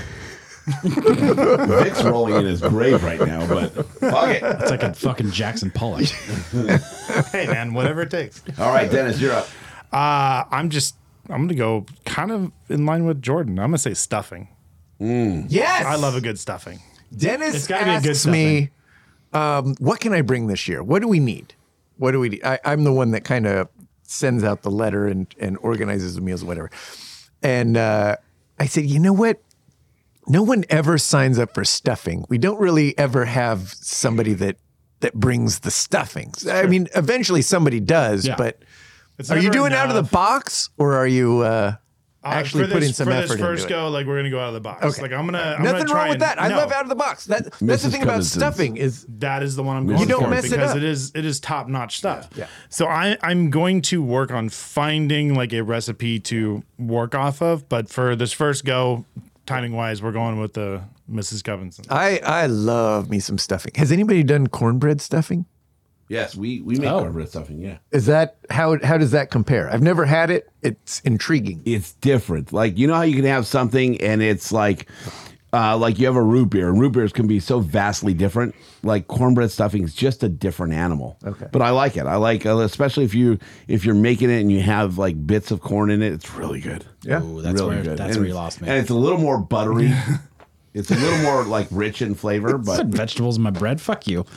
Speaker 3: Vic's rolling in his grave right now, but fuck it.
Speaker 5: It's like a fucking Jackson Pollock.
Speaker 2: Hey man, whatever it takes.
Speaker 3: All right, Dennis, you're up.
Speaker 2: I'm gonna go kind of in line with Jordan. I'm gonna say stuffing.
Speaker 4: Yes.
Speaker 2: I love a good stuffing.
Speaker 4: Dennis
Speaker 5: It's gotta be a good
Speaker 4: asks me, what can I bring this year? What do we need? What do we need? I'm the one that kind of sends out the letter and organizes the meals, whatever. And I said, you know what? No one ever signs up for stuffing. We don't really ever have somebody that brings the stuffings. I mean, eventually somebody does,
Speaker 5: Yeah.
Speaker 4: but
Speaker 2: It's
Speaker 4: are you
Speaker 2: never
Speaker 4: doing out of the
Speaker 2: enough.
Speaker 4: box or are you actually
Speaker 2: for
Speaker 4: putting
Speaker 2: this,
Speaker 4: some
Speaker 2: for
Speaker 4: effort
Speaker 2: this first
Speaker 4: into it?
Speaker 2: go, like we're gonna go out of the box.
Speaker 4: Okay.
Speaker 2: Like I'm gonna
Speaker 4: Nothing
Speaker 2: try
Speaker 4: wrong with
Speaker 2: and-
Speaker 4: that. I
Speaker 2: no,
Speaker 4: love out of the box. That's the
Speaker 3: Mrs.
Speaker 4: thing about
Speaker 3: Covington's.
Speaker 4: stuffing is
Speaker 2: That is the one I'm
Speaker 3: You
Speaker 2: going
Speaker 3: don't
Speaker 2: for
Speaker 4: mess it
Speaker 2: because
Speaker 4: up.
Speaker 2: it is top notch stuff.
Speaker 4: Yeah.
Speaker 2: So I'm going to work on finding like a recipe to work off of. But for this first go, timing wise, we're going with the Mrs. Covington.
Speaker 4: I love me some stuffing. Has anybody done cornbread stuffing?
Speaker 3: Yes, we make cornbread stuffing, yeah.
Speaker 4: Is that how does that compare? I've never had it. It's intriguing.
Speaker 3: It's different. Like, you know how you can have something and it's like you have a root beer, and root beers can be so vastly different. Like cornbread stuffing is just a different animal.
Speaker 4: Okay.
Speaker 3: But I like it. I like, especially if you're making it and you have like bits of corn in it, it's really good.
Speaker 4: Yeah.
Speaker 5: Ooh, that's
Speaker 3: really
Speaker 5: where
Speaker 3: good.
Speaker 5: that's
Speaker 3: And
Speaker 5: where you
Speaker 3: it's-
Speaker 5: lost me.
Speaker 3: And it's a little more buttery. It's a little more like rich in flavor,
Speaker 5: Put
Speaker 3: but
Speaker 5: vegetables in my bread. Fuck you.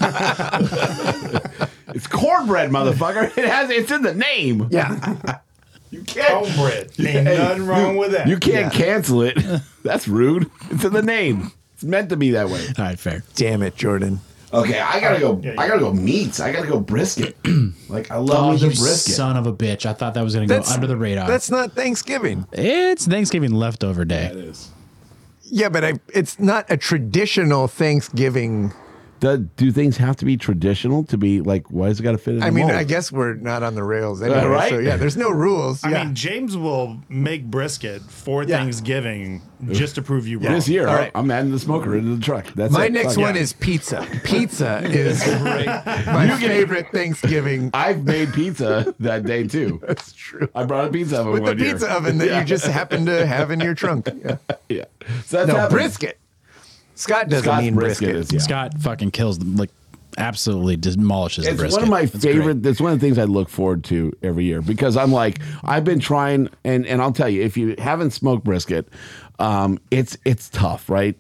Speaker 3: it's cornbread, motherfucker. It's in the name.
Speaker 4: Yeah.
Speaker 3: You can't.
Speaker 2: Homebread. Ain't nothing wrong with that.
Speaker 3: You can't cancel it. That's rude. It's in the name. It's meant to be that way.
Speaker 5: All right, fair.
Speaker 4: Damn it, Jordan.
Speaker 3: Okay, I gotta go.
Speaker 2: Yeah,
Speaker 3: I gotta go meats. I gotta go brisket. Like I
Speaker 5: Oh,
Speaker 3: love me
Speaker 5: you
Speaker 3: some brisket.
Speaker 5: son of a bitch! I thought that was gonna go under the radar.
Speaker 4: That's not Thanksgiving.
Speaker 5: It's Thanksgiving leftover day.
Speaker 3: It is.
Speaker 4: Yeah, but it's not a traditional Thanksgiving.
Speaker 3: Do things have to be traditional to be like? Why does it got to fit in?
Speaker 4: I
Speaker 3: the
Speaker 4: mean,
Speaker 3: mold?
Speaker 4: I guess we're not on the rails anyway.
Speaker 3: Right?
Speaker 4: So yeah, there's no rules.
Speaker 2: I
Speaker 4: Yeah.
Speaker 2: mean, James will make brisket for Thanksgiving just to prove you wrong.
Speaker 3: This year,
Speaker 4: All right.
Speaker 3: I'm adding the smoker into the truck. That's
Speaker 4: My
Speaker 3: it.
Speaker 4: next
Speaker 3: Fuck
Speaker 4: one
Speaker 3: yeah.
Speaker 4: is pizza. Pizza is my favorite Thanksgiving.
Speaker 3: I've made pizza that day too.
Speaker 4: That's true.
Speaker 3: I brought a pizza oven
Speaker 4: With the
Speaker 3: one year.
Speaker 4: pizza oven that you just happen to have in your trunk. Yeah.
Speaker 3: Yeah. So that's
Speaker 4: No,
Speaker 3: happened.
Speaker 4: brisket. Scott doesn't
Speaker 3: Scott's
Speaker 4: mean brisket.
Speaker 3: is, yeah.
Speaker 5: Scott fucking kills them, like absolutely demolishes the
Speaker 3: It's
Speaker 5: brisket.
Speaker 3: one of my
Speaker 5: It's
Speaker 3: favorite.
Speaker 5: great.
Speaker 3: That's one of the things I look forward to every year because I'm like I've been trying, and I'll tell you if you haven't smoked brisket, it's tough, right?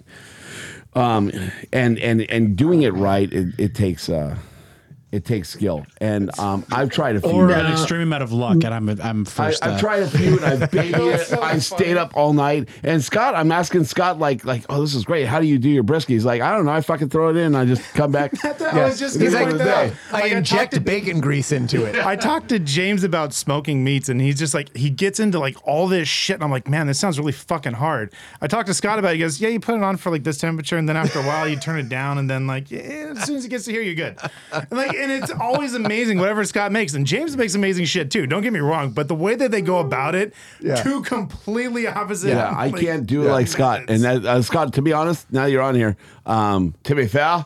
Speaker 3: And doing it right, it takes skill, and I've tried a few.
Speaker 5: Or an extreme amount of luck, and I'm first.
Speaker 3: I've tried a few and I've babied it.
Speaker 2: so
Speaker 3: I stayed up all night. And Scott, I'm asking Scott, like, oh, this is great. How do you do your brisket? He's like, I don't know. I fucking throw it in. And I just come back.
Speaker 2: I was just
Speaker 4: He's
Speaker 2: gonna
Speaker 4: like,
Speaker 2: point that out.
Speaker 4: I inject bacon grease into it.
Speaker 2: I talked to James about smoking meats, and he's just like, he gets into like all this shit. And I'm like, man, this sounds really fucking hard. I talked to Scott about it. He goes, yeah, you put it on for like this temperature, and then after a while, you turn it down, and then like, as soon as it gets to here, you're good. And it's always amazing, whatever Scott makes. And James makes amazing shit too. Don't get me wrong, but the way that they go about it, two completely opposite.
Speaker 3: Yeah, I can't do it like Scott. And that, Scott, to be honest, now you're on here. To be fair,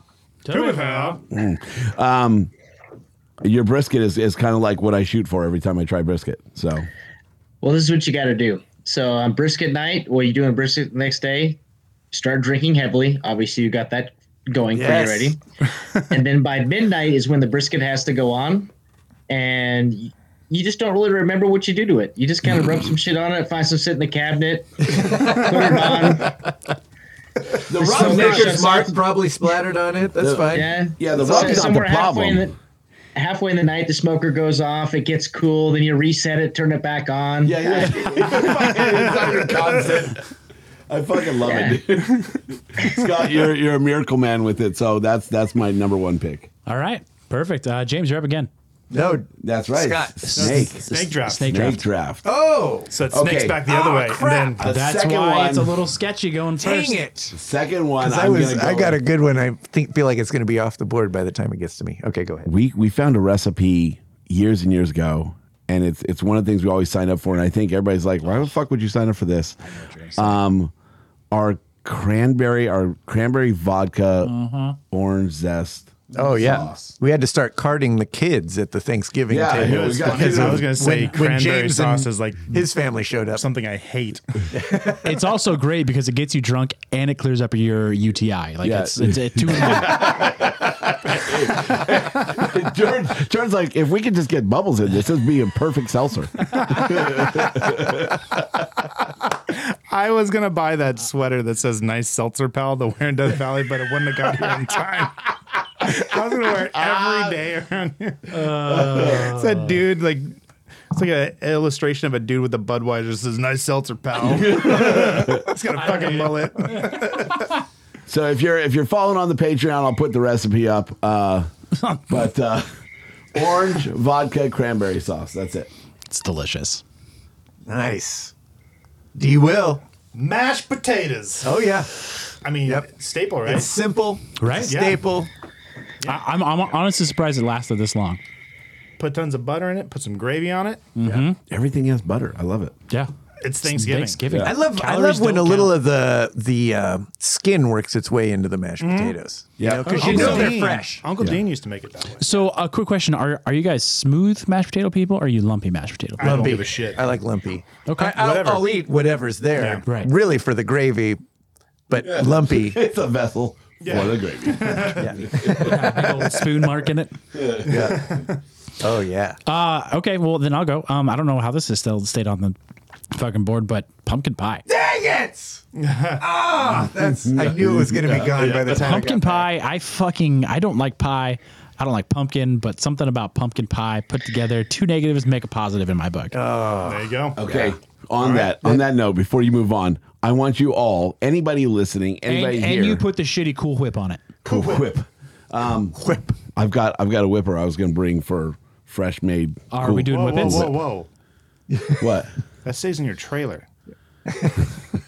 Speaker 3: your brisket is kind of like what I shoot for every time I try brisket. So,
Speaker 7: Well, this is what you got to do. So on brisket night, what you doing brisket the next day? Start drinking heavily. Obviously, you got that going for you already. And then by midnight is when the brisket has to go on, and you just don't really remember what you do to it. You just kind of rub some shit on it, find some shit in the cabinet, put it on.
Speaker 3: the
Speaker 7: So
Speaker 3: rub's
Speaker 7: there's
Speaker 3: not
Speaker 7: just-
Speaker 4: Mark probably splattered on it. That's fine.
Speaker 3: Yeah, the
Speaker 7: So
Speaker 3: rub's not the
Speaker 7: somewhere
Speaker 3: problem.
Speaker 7: halfway in the night, the smoker goes off. It gets cool. Then you reset it, turn it back on.
Speaker 3: Yeah. It's not even constant. I fucking love it, dude. Scott, you're a miracle man with it, so that's my number one pick.
Speaker 5: All right, perfect. James, you're up again.
Speaker 4: No,
Speaker 3: That's right.
Speaker 4: Snake
Speaker 2: draft.
Speaker 5: Snake
Speaker 3: Snake
Speaker 5: draft.
Speaker 3: draft.
Speaker 4: Oh,
Speaker 2: So it snakes
Speaker 3: Okay.
Speaker 2: back the other way.
Speaker 4: crap.
Speaker 2: And then
Speaker 5: That's
Speaker 3: second
Speaker 5: why
Speaker 3: one-
Speaker 5: it's a little sketchy going first.
Speaker 4: dang it!
Speaker 3: Second one.
Speaker 4: I got a good one. I feel like it's going to be off the board by the time it gets to me. Okay, go ahead.
Speaker 3: We found a recipe years and years ago, and it's one of the things we always sign up for. And I think everybody's like, why the fuck would you sign up for this? Our cranberry vodka orange zest.
Speaker 4: Oh yeah,
Speaker 3: sauce.
Speaker 4: we had to start carding the kids at the Thanksgiving
Speaker 3: Yeah,
Speaker 4: table.
Speaker 3: it was
Speaker 2: I
Speaker 3: funny.
Speaker 2: was going to say
Speaker 4: when
Speaker 2: cranberry
Speaker 4: James
Speaker 2: sauce
Speaker 4: and
Speaker 2: is like
Speaker 4: his family showed up.
Speaker 2: something I hate.
Speaker 5: It's also great because it gets you drunk and it clears up your UTI. Like
Speaker 3: Yeah.
Speaker 5: it's a 2 in 1.
Speaker 3: Turns like if we could just get bubbles in this would be a perfect seltzer.
Speaker 2: I was going to buy that sweater that says "Nice Seltzer Pal" to wear in Death Valley, but it wouldn't have got here in time. I was going to wear it every day around here. It's that dude, like, it's like an illustration of a dude with a Budweiser that says "Nice Seltzer Pal." It's got a fucking mullet.
Speaker 3: So if you're following on the Patreon, I'll put the recipe up. But orange vodka cranberry sauce. That's it.
Speaker 5: It's delicious.
Speaker 4: Nice. D will.
Speaker 2: Mashed potatoes.
Speaker 4: Oh yeah,
Speaker 2: I mean, staple, right?
Speaker 4: it's simple.
Speaker 5: Right?
Speaker 4: It's a staple.
Speaker 5: I'm honestly surprised it lasted this long.
Speaker 2: Put tons of butter in it. Put some gravy on it.
Speaker 3: Everything has butter. I love it.
Speaker 5: Yeah.
Speaker 2: It's Thanksgiving.
Speaker 3: Yeah.
Speaker 4: I love
Speaker 5: Calories
Speaker 4: when a
Speaker 5: don't
Speaker 4: little
Speaker 5: count.
Speaker 4: of the skin works its way into the mashed potatoes.
Speaker 3: Yeah.
Speaker 4: Because you know they're fresh.
Speaker 2: Uncle Dean used to make it that way.
Speaker 5: So a quick question: Are you guys smooth mashed potato people, or are you lumpy mashed potato
Speaker 2: I
Speaker 5: people?
Speaker 2: don't give a shit.
Speaker 4: I like lumpy.
Speaker 5: Okay.
Speaker 4: I'll eat whatever's there.
Speaker 2: Yeah.
Speaker 5: Right.
Speaker 4: Really for the gravy, but lumpy.
Speaker 3: It's a vessel for the gravy.
Speaker 5: Big old spoon mark in it.
Speaker 4: Oh yeah.
Speaker 5: Okay, well then I'll go. I don't know how this is still stayed on the fucking board, but pumpkin pie.
Speaker 4: Dang it! I knew it was going to be gone by the time.
Speaker 5: Pumpkin pie. I don't like pie. I don't like pumpkin, but something about pumpkin pie put together, 2 negatives make a positive in my book.
Speaker 2: There you go.
Speaker 3: Okay. On that note, before you move on, I want you all, anybody listening, anybody here,
Speaker 5: and you put the shitty Cool Whip on it.
Speaker 3: Cool Whip. Whip. I've got a whipper I was going to bring for fresh made.
Speaker 5: Are
Speaker 3: cool.
Speaker 5: we doing
Speaker 2: Whoa,
Speaker 5: whippets?
Speaker 2: whoa, whoa, whoa.
Speaker 3: What?
Speaker 2: That stays in your trailer.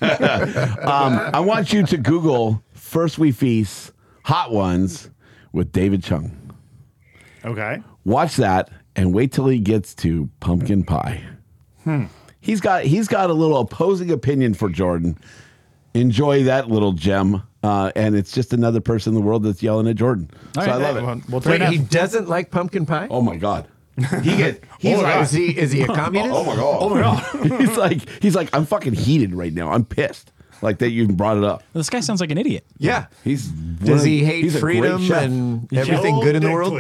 Speaker 3: I want you to Google First We Feast Hot Ones with David Chung.
Speaker 2: Okay.
Speaker 3: Watch that and wait till he gets to pumpkin pie. He's got a little opposing opinion for Jordan. Enjoy that little gem. And it's just another person in the world that's yelling at Jordan. So I love it.
Speaker 2: We'll
Speaker 4: Wait, he doesn't like pumpkin pie?
Speaker 3: Oh my God. He's like,
Speaker 4: Is he a communist?
Speaker 3: oh my God.
Speaker 5: Oh my god.
Speaker 3: he's like, I'm fucking heated right now. I'm pissed. Like that you even brought it up.
Speaker 5: This guy sounds like an idiot.
Speaker 4: Yeah.
Speaker 3: Does
Speaker 4: he hate freedom and everything good in the world?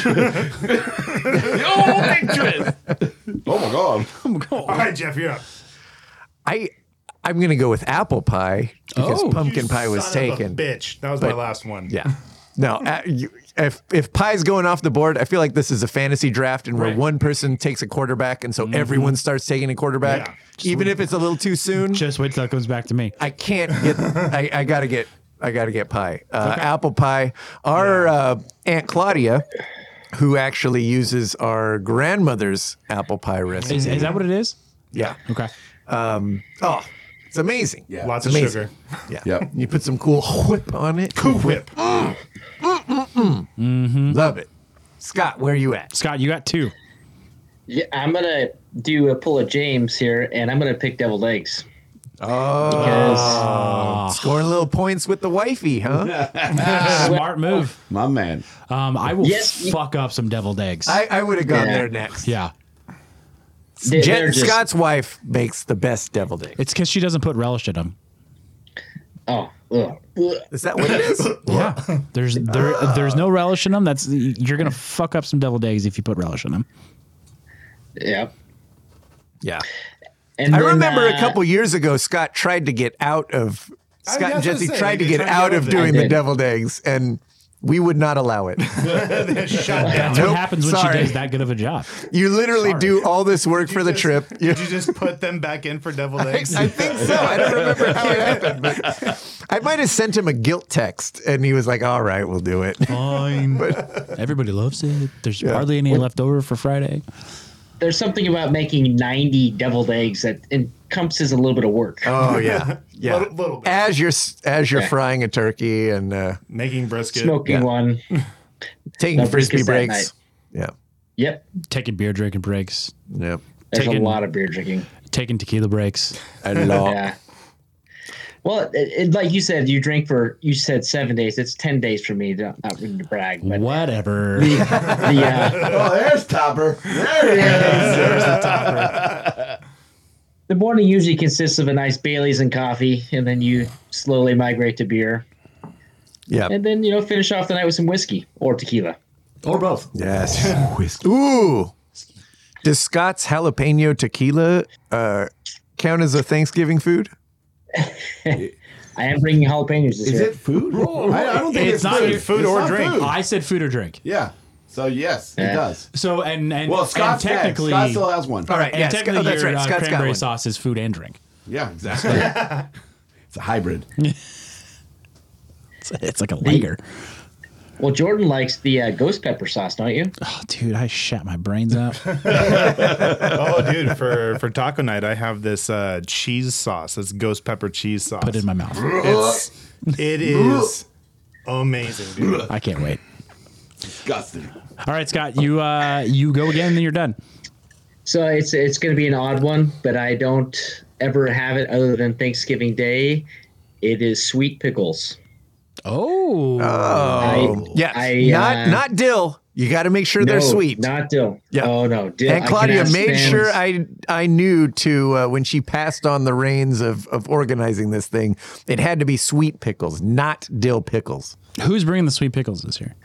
Speaker 3: Oh my God.
Speaker 2: All right, Jeff, you're up.
Speaker 4: I'm going to go with apple pie because pumpkin pie was
Speaker 2: Son of a
Speaker 4: taken.
Speaker 2: bitch. That was my last one.
Speaker 4: Yeah. No, if pie's going off the board, I feel like this is a fantasy draft and where one person takes a quarterback and so everyone starts taking a quarterback, even if it's a little too soon.
Speaker 5: Just wait till it comes back to me.
Speaker 4: I can't get. I gotta get pie. Apple pie. Our Aunt Claudia, who actually uses our grandmother's apple pie recipe.
Speaker 5: Is that what it is?
Speaker 4: Yeah.
Speaker 5: Okay.
Speaker 4: It's amazing.
Speaker 3: Yeah.
Speaker 2: Lots
Speaker 4: It's
Speaker 2: of
Speaker 4: amazing.
Speaker 2: sugar.
Speaker 4: Yeah.
Speaker 3: Yep.
Speaker 4: You put some cool whip on it.
Speaker 2: Cool Whip.
Speaker 4: Love it. Scott, where are you at?
Speaker 5: Scott, you got 2.
Speaker 7: Yeah, I'm gonna do a pull of James here, and I'm gonna pick deviled eggs. Because
Speaker 4: Scoring little points with the wifey, huh?
Speaker 5: Smart move.
Speaker 3: My man.
Speaker 5: I will
Speaker 7: Yes.
Speaker 5: fuck up some deviled eggs.
Speaker 4: I would have gone
Speaker 7: Yeah.
Speaker 4: there next.
Speaker 5: yeah.
Speaker 7: they're just,
Speaker 4: Scott's wife makes the best deviled eggs.
Speaker 5: It's because she doesn't put relish in them.
Speaker 7: oh, ugh.
Speaker 4: Is that what it is?
Speaker 5: Yeah. There's no relish in them. You're gonna fuck up some deviled eggs if you put relish in them.
Speaker 7: Yeah.
Speaker 4: Yeah.
Speaker 7: And
Speaker 4: I
Speaker 7: then,
Speaker 4: remember a couple years ago, Scott tried to get out of. Scott and
Speaker 2: was gonna
Speaker 4: Jesse
Speaker 2: say,
Speaker 4: tried to
Speaker 2: they
Speaker 4: get
Speaker 2: tried
Speaker 4: out
Speaker 2: to
Speaker 4: of
Speaker 2: get out of
Speaker 4: doing
Speaker 7: it.
Speaker 4: the deviled eggs, and we would not allow it.
Speaker 2: Shut down.
Speaker 5: That's
Speaker 4: Nope,
Speaker 5: what happens when
Speaker 4: sorry.
Speaker 5: she does that good of a job.
Speaker 4: You literally do all this work for the trip.
Speaker 2: Did you just put them back in for deviled eggs?
Speaker 4: I think so. I don't remember how it happened, but I might have sent him a guilt text, and he was like, "All right, we'll do it."
Speaker 5: Fine. Everybody loves it. There's hardly any left over for Friday.
Speaker 7: there's something about making 90 deviled eggs that encompasses a little bit of work.
Speaker 4: Oh yeah, yeah.
Speaker 2: Little bit.
Speaker 4: As you're frying a turkey and
Speaker 2: Making brisket.
Speaker 7: Smoking one.
Speaker 4: taking
Speaker 7: No
Speaker 4: frisbee
Speaker 7: briskets that
Speaker 4: breaks. Yeah.
Speaker 7: Yep.
Speaker 5: Taking beer drinking breaks.
Speaker 4: Yep.
Speaker 7: There's
Speaker 5: Taking-
Speaker 7: a lot of beer drinking.
Speaker 5: Taking tequila breaks.
Speaker 3: I love.
Speaker 7: Yeah. Well, like you said, you said 7 days. It's 10 days for me. Not really to brag, but
Speaker 5: Whatever.
Speaker 3: Oh, there's Topper. There he is.
Speaker 7: the morning usually consists of a nice Bailey's and coffee, and then you slowly migrate to beer,
Speaker 4: Yeah.
Speaker 7: and then finish off the night with some whiskey or tequila.
Speaker 1: Or both.
Speaker 4: Yes. Ooh. Does Scott's jalapeno tequila count as a Thanksgiving food?
Speaker 7: I am bringing jalapenos this
Speaker 3: Is
Speaker 7: year.
Speaker 3: it food? I don't think
Speaker 5: It's
Speaker 3: it's,
Speaker 5: not
Speaker 3: food.
Speaker 2: food
Speaker 3: It's
Speaker 2: or
Speaker 3: not
Speaker 2: drink.
Speaker 3: food.
Speaker 5: I said food or drink.
Speaker 3: Yeah. So yes, it
Speaker 7: Yeah.
Speaker 3: does.
Speaker 5: So and
Speaker 3: Well, Scott's
Speaker 5: and
Speaker 3: next.
Speaker 5: technically,
Speaker 3: Scott still has one.
Speaker 4: All right.
Speaker 5: and
Speaker 4: Yeah.
Speaker 5: technically
Speaker 4: That's
Speaker 5: your
Speaker 4: right. Scott's got
Speaker 5: cranberry
Speaker 4: one.
Speaker 5: sauce is food and drink.
Speaker 3: Yeah, exactly. It's a hybrid.
Speaker 5: It's like a lager.
Speaker 7: Well, Jordan likes the ghost pepper sauce, don't you?
Speaker 5: Oh, dude, I shat my brains out.
Speaker 2: Oh, dude, for taco night, I have this cheese sauce. It's ghost pepper cheese sauce.
Speaker 5: Put it in my mouth.
Speaker 2: It is amazing, dude.
Speaker 5: I can't wait.
Speaker 3: Disgusting.
Speaker 5: All right, Scott, you go again, and then you're done.
Speaker 7: So it's going to be an odd one, but I don't ever have it other than Thanksgiving Day. It is sweet pickles.
Speaker 5: Oh,
Speaker 4: Yeah. Not dill. You got to make sure they're sweet.
Speaker 7: Not dill.
Speaker 4: Yeah.
Speaker 7: Oh no, dill.
Speaker 4: And
Speaker 7: I
Speaker 4: Claudia
Speaker 7: cannot
Speaker 4: made
Speaker 7: stand-
Speaker 4: sure I knew to when she passed on the reins of organizing this thing, it had to be sweet pickles, not dill pickles.
Speaker 5: who's bringing the sweet pickles this year?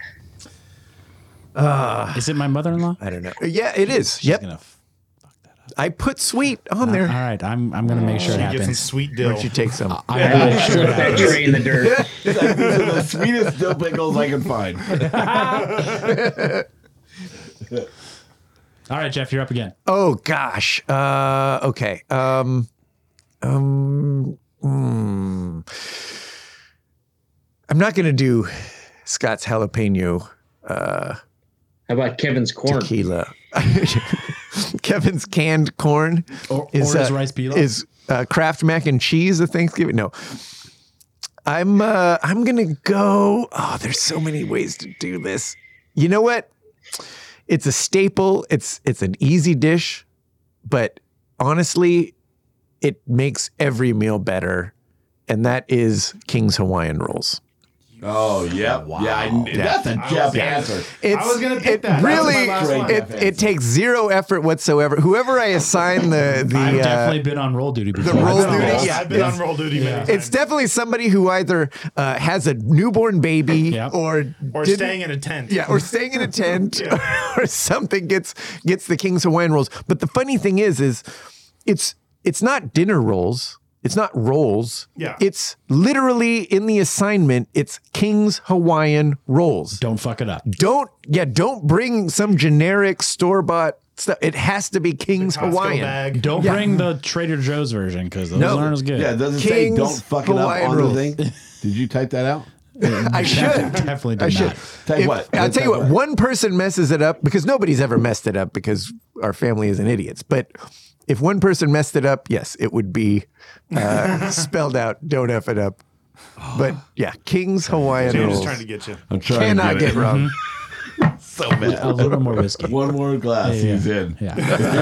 Speaker 5: Is it my mother-in-law?
Speaker 4: I don't know. Yeah, it is. Yep.
Speaker 5: Gonna
Speaker 4: I put sweet on there.
Speaker 5: all right, I'm gonna make sure it
Speaker 2: Get some
Speaker 5: happens.
Speaker 2: sweet
Speaker 4: Why
Speaker 2: dill.
Speaker 4: don't you take some?
Speaker 7: I will slip that tray in the dirt.
Speaker 3: It's like, these are the sweetest dill pickles I can find.
Speaker 5: All right, Jeff, you're up again.
Speaker 4: Oh gosh. Okay. I'm not gonna do Scott's jalapeno
Speaker 7: How about Kevin's corn?
Speaker 4: tequila. Kevin's canned corn
Speaker 5: Or his rice pilaf?
Speaker 4: Kraft mac and cheese at Thanksgiving? No. I'm gonna go. Oh, there's so many ways to do this. You know what? It's a staple. It's an easy dish, but honestly, it makes every meal better, and that is King's Hawaiian rolls.
Speaker 3: Oh, yeah. Wow. That's a Jeff answer.
Speaker 2: I was gonna pick that.
Speaker 4: Really,
Speaker 2: That was my last one.
Speaker 4: it takes zero effort whatsoever. Whoever I assign the
Speaker 5: I've definitely been on roll duty before.
Speaker 4: roll duty? Yeah.
Speaker 2: I've been on roll duty many times.
Speaker 4: it's definitely somebody who either has a newborn baby
Speaker 5: Yep.
Speaker 2: or
Speaker 4: didn't-
Speaker 2: staying in a tent.
Speaker 4: Yeah, or staying in a tent or something gets the King's Hawaiian rolls. But the funny thing is it's not dinner rolls. It's not rolls.
Speaker 2: Yeah.
Speaker 4: It's literally in the assignment, it's King's Hawaiian rolls.
Speaker 5: Don't fuck it up.
Speaker 4: Don't bring some generic store-bought stuff. It has to be King's
Speaker 2: Costco
Speaker 4: Hawaiian.
Speaker 2: bag.
Speaker 5: Don't bring the Trader Joe's version because those
Speaker 4: No.
Speaker 5: aren't as good.
Speaker 3: Yeah, it doesn't say
Speaker 4: King's
Speaker 3: don't fuck it up
Speaker 4: Hawaiian
Speaker 3: on
Speaker 4: rolls.
Speaker 3: the thing. Did you type that out?
Speaker 4: I should.
Speaker 5: Definitely
Speaker 4: I
Speaker 5: did
Speaker 4: should.
Speaker 5: not.
Speaker 3: Tell you what.
Speaker 4: I'll tell you what. One person messes it up because nobody's ever messed it up because our family isn't idiots. But if one person messed it up, yes, it would be spelled out. Don't F it up. But yeah, King's Hawaiian
Speaker 2: James
Speaker 4: rolls.
Speaker 2: is trying to get you.
Speaker 3: I'm trying
Speaker 4: Cannot
Speaker 3: to
Speaker 4: get
Speaker 3: it.
Speaker 4: wrong.
Speaker 3: So bad.
Speaker 5: A little bit more whiskey.
Speaker 3: One more glass, he's in.
Speaker 5: Yeah.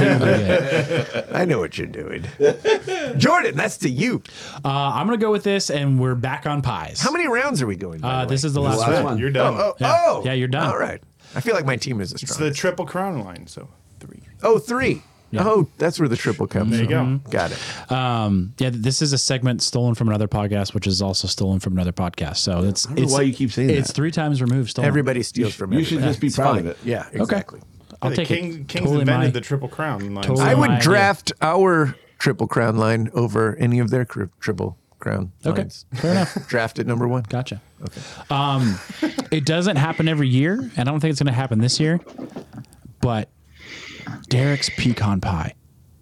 Speaker 5: Okay.
Speaker 4: I know what you're doing. Jordan, that's to you.
Speaker 5: I'm going to go with this, and we're back on pies.
Speaker 4: How many rounds are we going? by the way?
Speaker 5: This is the last,
Speaker 3: last
Speaker 5: one.
Speaker 3: one.
Speaker 2: You're done.
Speaker 5: Yeah, you're done.
Speaker 4: All right. I feel like my team is a
Speaker 2: It's
Speaker 4: strong.
Speaker 2: the Triple Crown line, so 3.
Speaker 4: Oh, 3. Oh, that's where the triple comes
Speaker 2: There you
Speaker 4: from.
Speaker 2: go.
Speaker 4: Got it.
Speaker 5: Yeah, this is a segment stolen from another podcast, which is also stolen from another podcast. So it's
Speaker 3: don't know why you keep saying
Speaker 5: it's
Speaker 3: that.
Speaker 5: 3 times removed stolen.
Speaker 4: Everybody steals from
Speaker 3: You
Speaker 4: everybody.
Speaker 3: should just be
Speaker 4: It's
Speaker 3: proud
Speaker 4: fine.
Speaker 3: of it.
Speaker 4: Yeah, exactly.
Speaker 5: I'll
Speaker 2: The
Speaker 5: take
Speaker 2: Kings
Speaker 5: it. Totally
Speaker 2: invented
Speaker 5: my-
Speaker 2: the Triple Crown line.
Speaker 5: Totally.
Speaker 4: I would
Speaker 5: my idea.
Speaker 4: draft our Triple Crown line over any of their Triple Crown
Speaker 5: Okay,
Speaker 4: lines.
Speaker 5: fair enough.
Speaker 4: Draft at number 1.
Speaker 5: Gotcha. Okay. It doesn't happen every year, and I don't think it's going to happen this year. But Derek's pecan pie,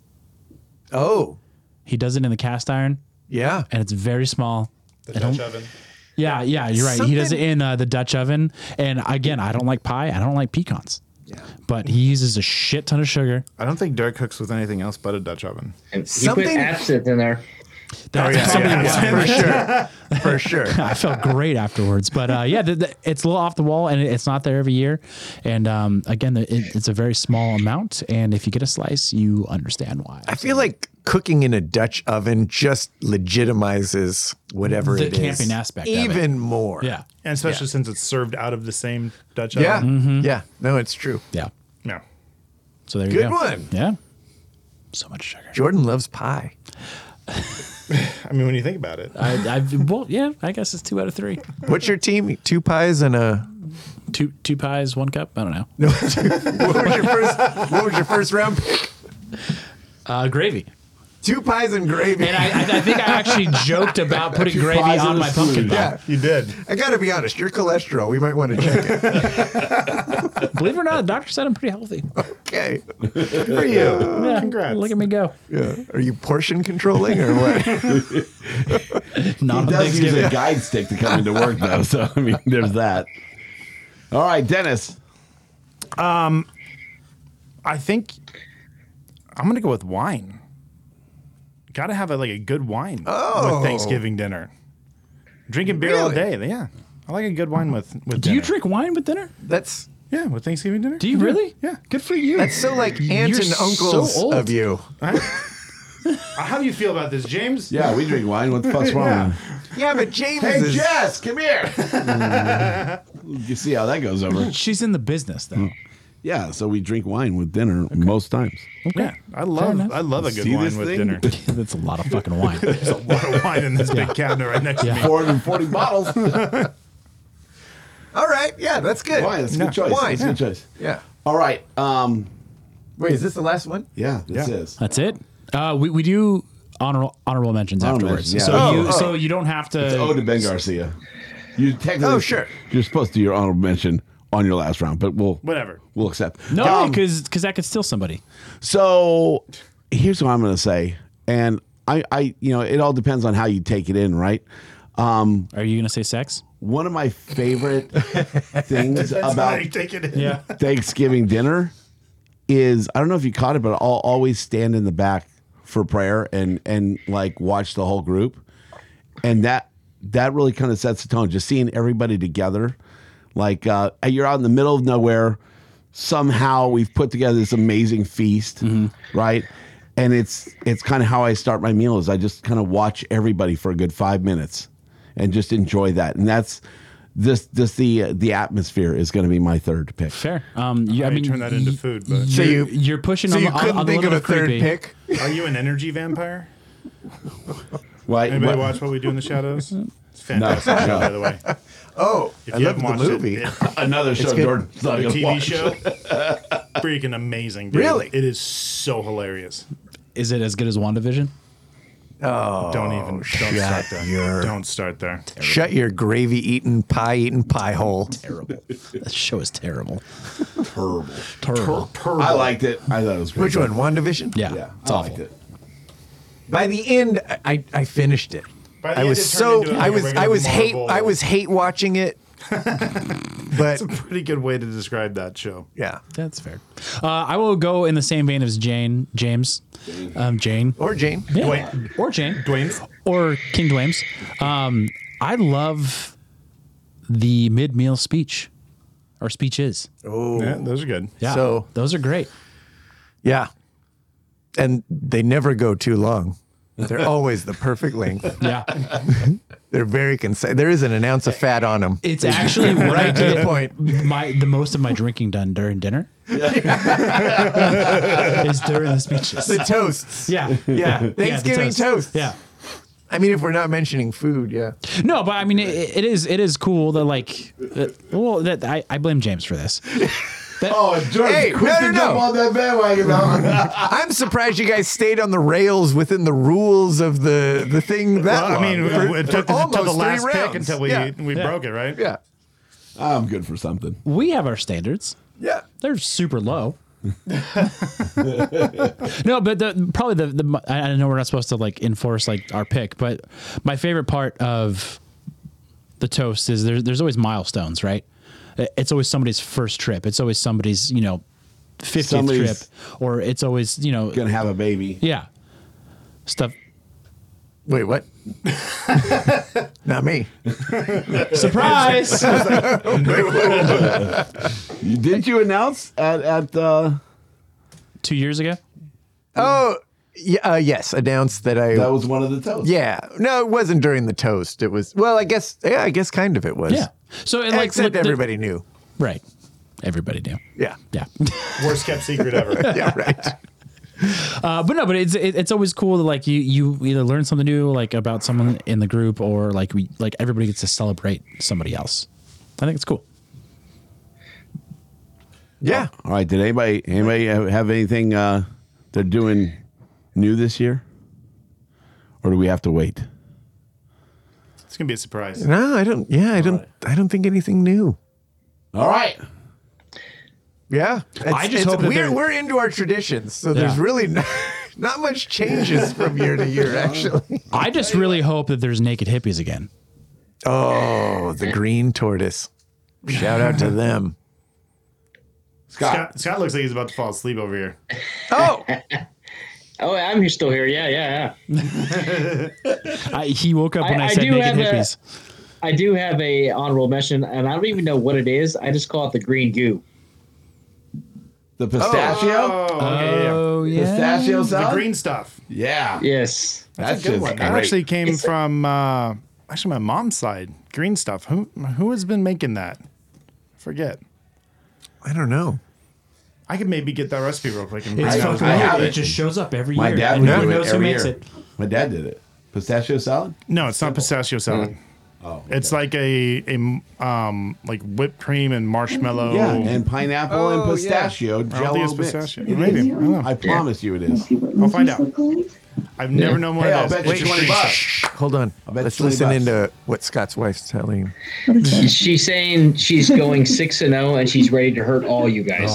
Speaker 4: Oh,
Speaker 5: he does it in the cast iron,
Speaker 4: yeah.
Speaker 5: and it's very small.
Speaker 2: The Dutch oven.
Speaker 5: Yeah, you're right. He does it
Speaker 4: Something-
Speaker 5: in the Dutch oven. And again, I don't like pie. I don't like pecans. Yeah. But he uses a shit ton of sugar.
Speaker 2: I don't think Dirk cooks with anything else but a Dutch oven.
Speaker 7: And you put
Speaker 4: Something-
Speaker 7: absinthe in there.
Speaker 5: That's
Speaker 4: For sure. For sure.
Speaker 5: I felt great afterwards. But yeah, it's a little off the wall, and it's not there every year. And again, it's a very small amount. And if you get a slice, you understand why.
Speaker 4: I feel like cooking in a Dutch oven just legitimizes whatever
Speaker 5: The
Speaker 4: it is.
Speaker 5: camping aspect of it.
Speaker 4: Even more.
Speaker 5: Yeah.
Speaker 2: And especially since it's served out of the same Dutch
Speaker 4: Yeah.
Speaker 2: oven.
Speaker 4: Yeah. No, it's true.
Speaker 5: Yeah.
Speaker 2: No.
Speaker 5: So there you
Speaker 4: Good
Speaker 5: go.
Speaker 4: one.
Speaker 5: Yeah. So much sugar.
Speaker 4: Jordan loves pie.
Speaker 2: I mean, when you think about it.
Speaker 5: Well, yeah, I guess it's 2 out of 3.
Speaker 4: What's your team? 2 pies and a.
Speaker 5: Two pies, 1 cup. I don't know.
Speaker 4: What was your first round pick?
Speaker 5: Gravy.
Speaker 4: 2 pies and gravy.
Speaker 5: And I think I actually joked about putting gravy
Speaker 3: pies
Speaker 5: on
Speaker 3: and
Speaker 5: my
Speaker 3: a
Speaker 5: pumpkin
Speaker 3: spoon.
Speaker 5: pie.
Speaker 4: Yeah.
Speaker 2: You did.
Speaker 4: I got to be honest, your cholesterol, we might want to check it.
Speaker 5: Believe it or not, the doctor said I'm pretty healthy.
Speaker 4: Okay. Good for you.
Speaker 5: Yeah,
Speaker 2: Congrats.
Speaker 5: Look at me go.
Speaker 4: Yeah. Are you portion controlling or what?
Speaker 5: Not on
Speaker 3: He does use
Speaker 5: Thanksgiving.
Speaker 3: a guide stick to come into work, though. So, I mean, there's that. All right, Dennis.
Speaker 2: I think I'm going to go with wine. Got to have a good wine with Thanksgiving dinner. Drinking beer all day. Yeah. I like a good wine with
Speaker 5: Do
Speaker 2: dinner.
Speaker 5: you drink wine with dinner?
Speaker 4: That's
Speaker 2: Yeah, with Thanksgiving dinner.
Speaker 5: Do you really?
Speaker 2: Yeah.
Speaker 5: Good for you.
Speaker 4: so like aunts
Speaker 5: You're
Speaker 4: and uncles
Speaker 5: so old.
Speaker 4: of you.
Speaker 2: How do you feel about this, James?
Speaker 3: Yeah, we drink wine. What the fuck's wrong?
Speaker 2: Yeah.
Speaker 4: Yeah, but James
Speaker 3: Hey,
Speaker 4: is.
Speaker 3: Jess, come here. You see how that goes over.
Speaker 5: She's in the business though.
Speaker 3: Yeah, so we drink wine with dinner most times.
Speaker 2: Yeah. I love a good
Speaker 3: See
Speaker 2: wine
Speaker 3: this
Speaker 2: with
Speaker 3: thing?
Speaker 2: dinner.
Speaker 5: That's a lot of fucking wine.
Speaker 2: There's a lot of wine in this big cabinet right next to me.
Speaker 3: 440 bottles.
Speaker 4: All right. Yeah, that's good.
Speaker 3: Wine, that's a good choice.
Speaker 4: Wine.
Speaker 3: That's a good choice.
Speaker 4: Yeah.
Speaker 3: All right.
Speaker 4: Wait, is this the last one?
Speaker 3: Yeah, this
Speaker 2: Yeah.
Speaker 3: is.
Speaker 5: That's it. We do honorable mentions
Speaker 3: Honorable
Speaker 5: afterwards.
Speaker 3: mentions,
Speaker 5: So
Speaker 3: yeah.
Speaker 5: so you don't have to.
Speaker 3: It's ode to Ben Garcia. You technically,
Speaker 4: Oh, sure.
Speaker 3: You're supposed to do your honorable mention on your last round, but
Speaker 2: Whatever.
Speaker 3: we'll accept.
Speaker 5: No, because that could steal somebody.
Speaker 3: So here's what I'm going to say, and I, it all depends on how you take it in, right?
Speaker 5: Are you gonna say sex?
Speaker 3: One of my favorite things
Speaker 2: That's
Speaker 3: about
Speaker 2: how you take it in.
Speaker 5: Yeah.
Speaker 3: Thanksgiving dinner is, I don't know if you caught it, but I'll always stand in the back for prayer and like watch the whole group, and that really kind of sets the tone. Just seeing everybody together, like you're out in the middle of nowhere. Somehow we've put together this amazing feast, right? And it's kind of how I start my meal. Is I just kind of watch everybody for a good 5 minutes, and just enjoy that. And that's the atmosphere is going to be my third pick.
Speaker 5: Fair.
Speaker 2: I mean, turn that into food. But
Speaker 4: So
Speaker 5: You're pushing
Speaker 4: so
Speaker 5: on,
Speaker 4: you
Speaker 5: on,
Speaker 4: couldn't
Speaker 5: on the
Speaker 4: think of
Speaker 5: little
Speaker 4: a third
Speaker 5: creepy.
Speaker 4: pick?
Speaker 2: are you an energy vampire?
Speaker 3: Why?
Speaker 2: Anybody watch What We Do in the Shadows? It's a fantastic show, by the way.
Speaker 4: Oh,
Speaker 2: If
Speaker 4: I
Speaker 2: you
Speaker 4: love
Speaker 2: haven't
Speaker 4: the
Speaker 2: watched
Speaker 4: movie.
Speaker 2: it,
Speaker 3: Another show
Speaker 4: good.
Speaker 3: Jordan's not
Speaker 2: the
Speaker 3: gonna
Speaker 2: TV
Speaker 3: watch.
Speaker 2: show, freaking amazing. Dude.
Speaker 4: Really?
Speaker 2: It is so hilarious.
Speaker 5: Is it as good as WandaVision?
Speaker 2: Don't start there. Don't start there.
Speaker 4: Shut your gravy-eating, pie-eating pie hole.
Speaker 5: Terrible. That show is terrible.
Speaker 3: Terrible. I liked it. I thought it was
Speaker 4: Which
Speaker 3: pretty
Speaker 4: one?
Speaker 3: good.
Speaker 4: WandaVision?
Speaker 5: Yeah,
Speaker 3: Yeah,
Speaker 5: it's
Speaker 3: I
Speaker 5: awful.
Speaker 3: liked it.
Speaker 4: By the end, I finished it.
Speaker 2: By the
Speaker 4: I
Speaker 2: end,
Speaker 4: was
Speaker 2: it
Speaker 4: so
Speaker 2: turned into like a regular Marvel.
Speaker 4: hate watching it. But
Speaker 2: That's a pretty good way to describe that show.
Speaker 4: yeah,
Speaker 5: That's fair. I will go in the same vein as James. Jane.
Speaker 4: or Jane.
Speaker 5: Yeah.
Speaker 2: Dwayne.
Speaker 5: Or Jane.
Speaker 2: Dwayne's.
Speaker 5: Or King Dwayne's. I love the mid-meal speech. Or speeches.
Speaker 2: Yeah, those are good.
Speaker 5: Yeah.
Speaker 4: So-
Speaker 5: those are great.
Speaker 4: Yeah, and they never go too long. They're always the perfect length.
Speaker 5: Yeah.
Speaker 4: They're very concise. There isn't an ounce of fat on them.
Speaker 5: It's actually
Speaker 4: Right to the point.
Speaker 5: the most of my drinking done during dinner is during the speeches.
Speaker 4: The toasts.
Speaker 5: Yeah.
Speaker 4: Yeah,
Speaker 5: the
Speaker 4: Thanksgiving toast.
Speaker 5: Yeah.
Speaker 4: I mean, if we're not mentioning food, yeah.
Speaker 5: No, but I mean, it is cool that like, that I blame James for this.
Speaker 3: Oh, Jordan,
Speaker 4: Hey,
Speaker 3: quick to
Speaker 4: no.
Speaker 3: jump on that bandwagon.
Speaker 4: I'm surprised you guys stayed on the rails within the rules of the thing that
Speaker 2: Well, I mean,
Speaker 4: long.
Speaker 2: it took
Speaker 4: almost
Speaker 2: until the
Speaker 4: 3
Speaker 2: last pick
Speaker 4: rounds.
Speaker 2: until we
Speaker 5: Yeah.
Speaker 2: broke it, right?
Speaker 4: Yeah.
Speaker 3: I'm good for something.
Speaker 5: We have our standards.
Speaker 4: Yeah.
Speaker 5: They're super low. No, but probably the I know we're not supposed to like enforce like our pick, but my favorite part of the toast is there's always milestones, right? It's always somebody's first trip. It's always somebody's 50th
Speaker 3: Somebody's
Speaker 5: trip, or it's always
Speaker 3: Gonna have a baby.
Speaker 5: yeah stuff.
Speaker 4: Wait, what? Not me.
Speaker 5: Surprise!
Speaker 3: Did you announce at
Speaker 5: 2 years ago.
Speaker 4: Oh, yeah, yes. Announced that I.
Speaker 3: that was one of the toasts?
Speaker 4: Yeah. No, it wasn't during the toast. It was. Well, I guess kind of it was.
Speaker 5: Yeah. So and like
Speaker 4: Except
Speaker 5: the-
Speaker 4: everybody knew.
Speaker 5: right? Everybody knew.
Speaker 4: Yeah.
Speaker 5: Yeah.
Speaker 2: Worst kept secret ever.
Speaker 4: Yeah. Right.
Speaker 5: But it's always cool that like you either learn something new like about someone in the group, or like everybody gets to celebrate somebody else. I think it's cool.
Speaker 4: Yeah.
Speaker 3: All right. Did anybody have anything they're doing new this year, or do we have to wait?
Speaker 2: It's gonna be a surprise.
Speaker 4: No, I don't. Yeah, I don't think anything new.
Speaker 3: All right.
Speaker 4: Yeah.
Speaker 5: I just hope that
Speaker 4: we're into our traditions, so there's
Speaker 5: Yeah.
Speaker 4: really not much changes from year to year. Actually.
Speaker 5: I just really hope that there's naked hippies again.
Speaker 4: Oh, the green tortoise. Shout out to them.
Speaker 3: Scott.
Speaker 2: Scott looks like he's about to fall asleep over here.
Speaker 4: Oh,
Speaker 7: Oh, I'm still here. Yeah.
Speaker 5: He woke up when I,
Speaker 7: I
Speaker 5: said
Speaker 7: do
Speaker 5: naked
Speaker 7: have
Speaker 5: hippies.
Speaker 7: I do have a honorable mention, and I don't even know what it is. I just call it the green goo.
Speaker 3: The pistachio?
Speaker 5: Oh yeah.
Speaker 3: Pistachio
Speaker 2: The
Speaker 3: salad?
Speaker 2: green stuff.
Speaker 3: Yeah.
Speaker 7: Yes.
Speaker 3: That's
Speaker 2: Good
Speaker 3: just
Speaker 2: one.
Speaker 3: great.
Speaker 2: That actually came from actually my mom's side. Green stuff. Who has been making that? Forget.
Speaker 4: I don't know.
Speaker 2: I could maybe get that recipe real quick. And
Speaker 5: It's
Speaker 3: I
Speaker 5: fucking
Speaker 3: have
Speaker 5: weird.
Speaker 3: it.
Speaker 5: It just shows up every
Speaker 3: My
Speaker 5: year.
Speaker 3: dad
Speaker 5: and
Speaker 3: would
Speaker 5: no
Speaker 3: do
Speaker 5: one
Speaker 3: it
Speaker 5: knows who
Speaker 3: every
Speaker 5: makes
Speaker 3: year.
Speaker 5: it.
Speaker 3: My dad did it. Pistachio salad?
Speaker 2: No, it's not pistachio salad.
Speaker 3: Oh.
Speaker 2: It's like a like whipped cream and marshmallow.
Speaker 3: Yeah, and pineapple and
Speaker 4: Oh,
Speaker 3: pistachio
Speaker 2: I don't think
Speaker 3: jello
Speaker 2: it's
Speaker 3: mix.
Speaker 2: pistachio. Maybe. I don't know.
Speaker 3: I promise you it is.
Speaker 2: I'll find out. I've never known what
Speaker 3: Hey,
Speaker 2: it
Speaker 3: I'll
Speaker 2: is.
Speaker 3: bet you
Speaker 2: It's
Speaker 3: 20
Speaker 2: green
Speaker 3: bucks.
Speaker 2: stuff.
Speaker 4: Hold on.
Speaker 3: bet
Speaker 4: Let's
Speaker 3: 20
Speaker 4: listen
Speaker 3: bucks.
Speaker 4: into what Scott's wife's telling him.
Speaker 7: She's saying she's going 6-0, and she's ready to hurt all you guys.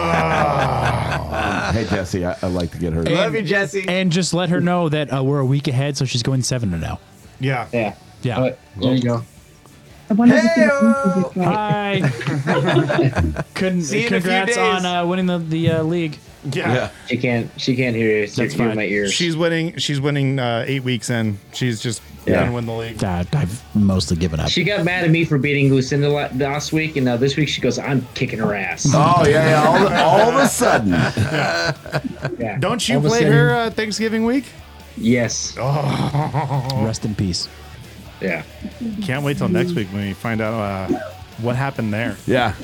Speaker 3: Hey, Jesse, I'd like to get her.
Speaker 4: Love you, Jesse.
Speaker 5: And just let her know that we're a week ahead, so she's going 7-0.
Speaker 2: Yeah.
Speaker 7: Yeah.
Speaker 5: Yeah.
Speaker 7: All right, there you go.
Speaker 8: I wonder if
Speaker 5: Hi.
Speaker 4: See you in a few
Speaker 5: Congrats
Speaker 4: days.
Speaker 5: on winning the league.
Speaker 2: Yeah.
Speaker 7: She can't hear you. That's
Speaker 5: fine.
Speaker 7: my ears.
Speaker 2: She's winning 8 weeks in. She's just gonna win the league.
Speaker 5: I've mostly given up.
Speaker 7: She got mad at me for beating Lucinda last week, and now this week she goes, "I'm kicking her ass."
Speaker 3: Oh yeah. All of a sudden.
Speaker 7: Yeah.
Speaker 2: Don't you
Speaker 7: All of a
Speaker 2: play
Speaker 7: sudden-
Speaker 2: her Thanksgiving week?
Speaker 7: Yes.
Speaker 5: Rest in peace.
Speaker 7: Yeah.
Speaker 2: Can't wait till next week when we find out what happened there.
Speaker 3: Yeah.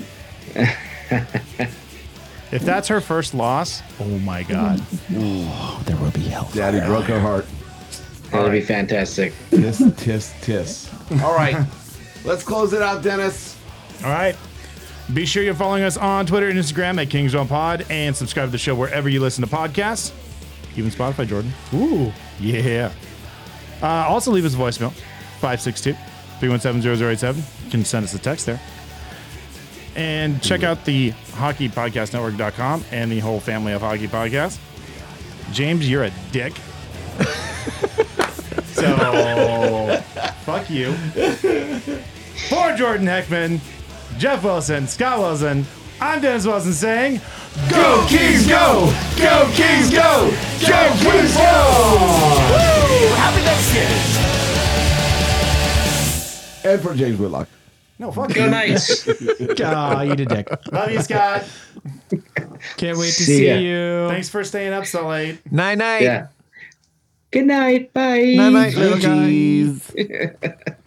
Speaker 2: If that's her first loss, oh my God.
Speaker 5: There will be hell.
Speaker 3: Daddy broke her heart.
Speaker 7: That'd be fantastic.
Speaker 3: Tis. All right. Let's close it out, Dennis.
Speaker 2: All right. Be sure you're following us on Twitter and Instagram at Kings Realm Pod and subscribe to the show wherever you listen to podcasts. Even Spotify, Jordan. Ooh, yeah. Also, leave us a voicemail, 562-317-0087. You can send us a text there. And check out the hockeypodcastnetwork.com and the whole family of hockey podcasts. James, you're a dick. So, fuck you. For Jordan Heckman, Jeff Wilson, Scott Wilson, I'm Dennis Wilson saying, Go Kings Go! Go Kings Go! Go Kings Go!
Speaker 4: Happy Thanksgiving.
Speaker 3: And for James Whitlock.
Speaker 2: No, fuck
Speaker 7: Go
Speaker 2: you.
Speaker 7: Knights.
Speaker 5: Ah, you did dick.
Speaker 2: Love you, Scott.
Speaker 5: Can't wait to
Speaker 7: See
Speaker 5: see
Speaker 7: ya.
Speaker 5: you.
Speaker 2: Thanks for staying up so late.
Speaker 4: Night.
Speaker 7: Yeah. Good night. Bye.
Speaker 4: Night, little guy.
Speaker 3: Jeez.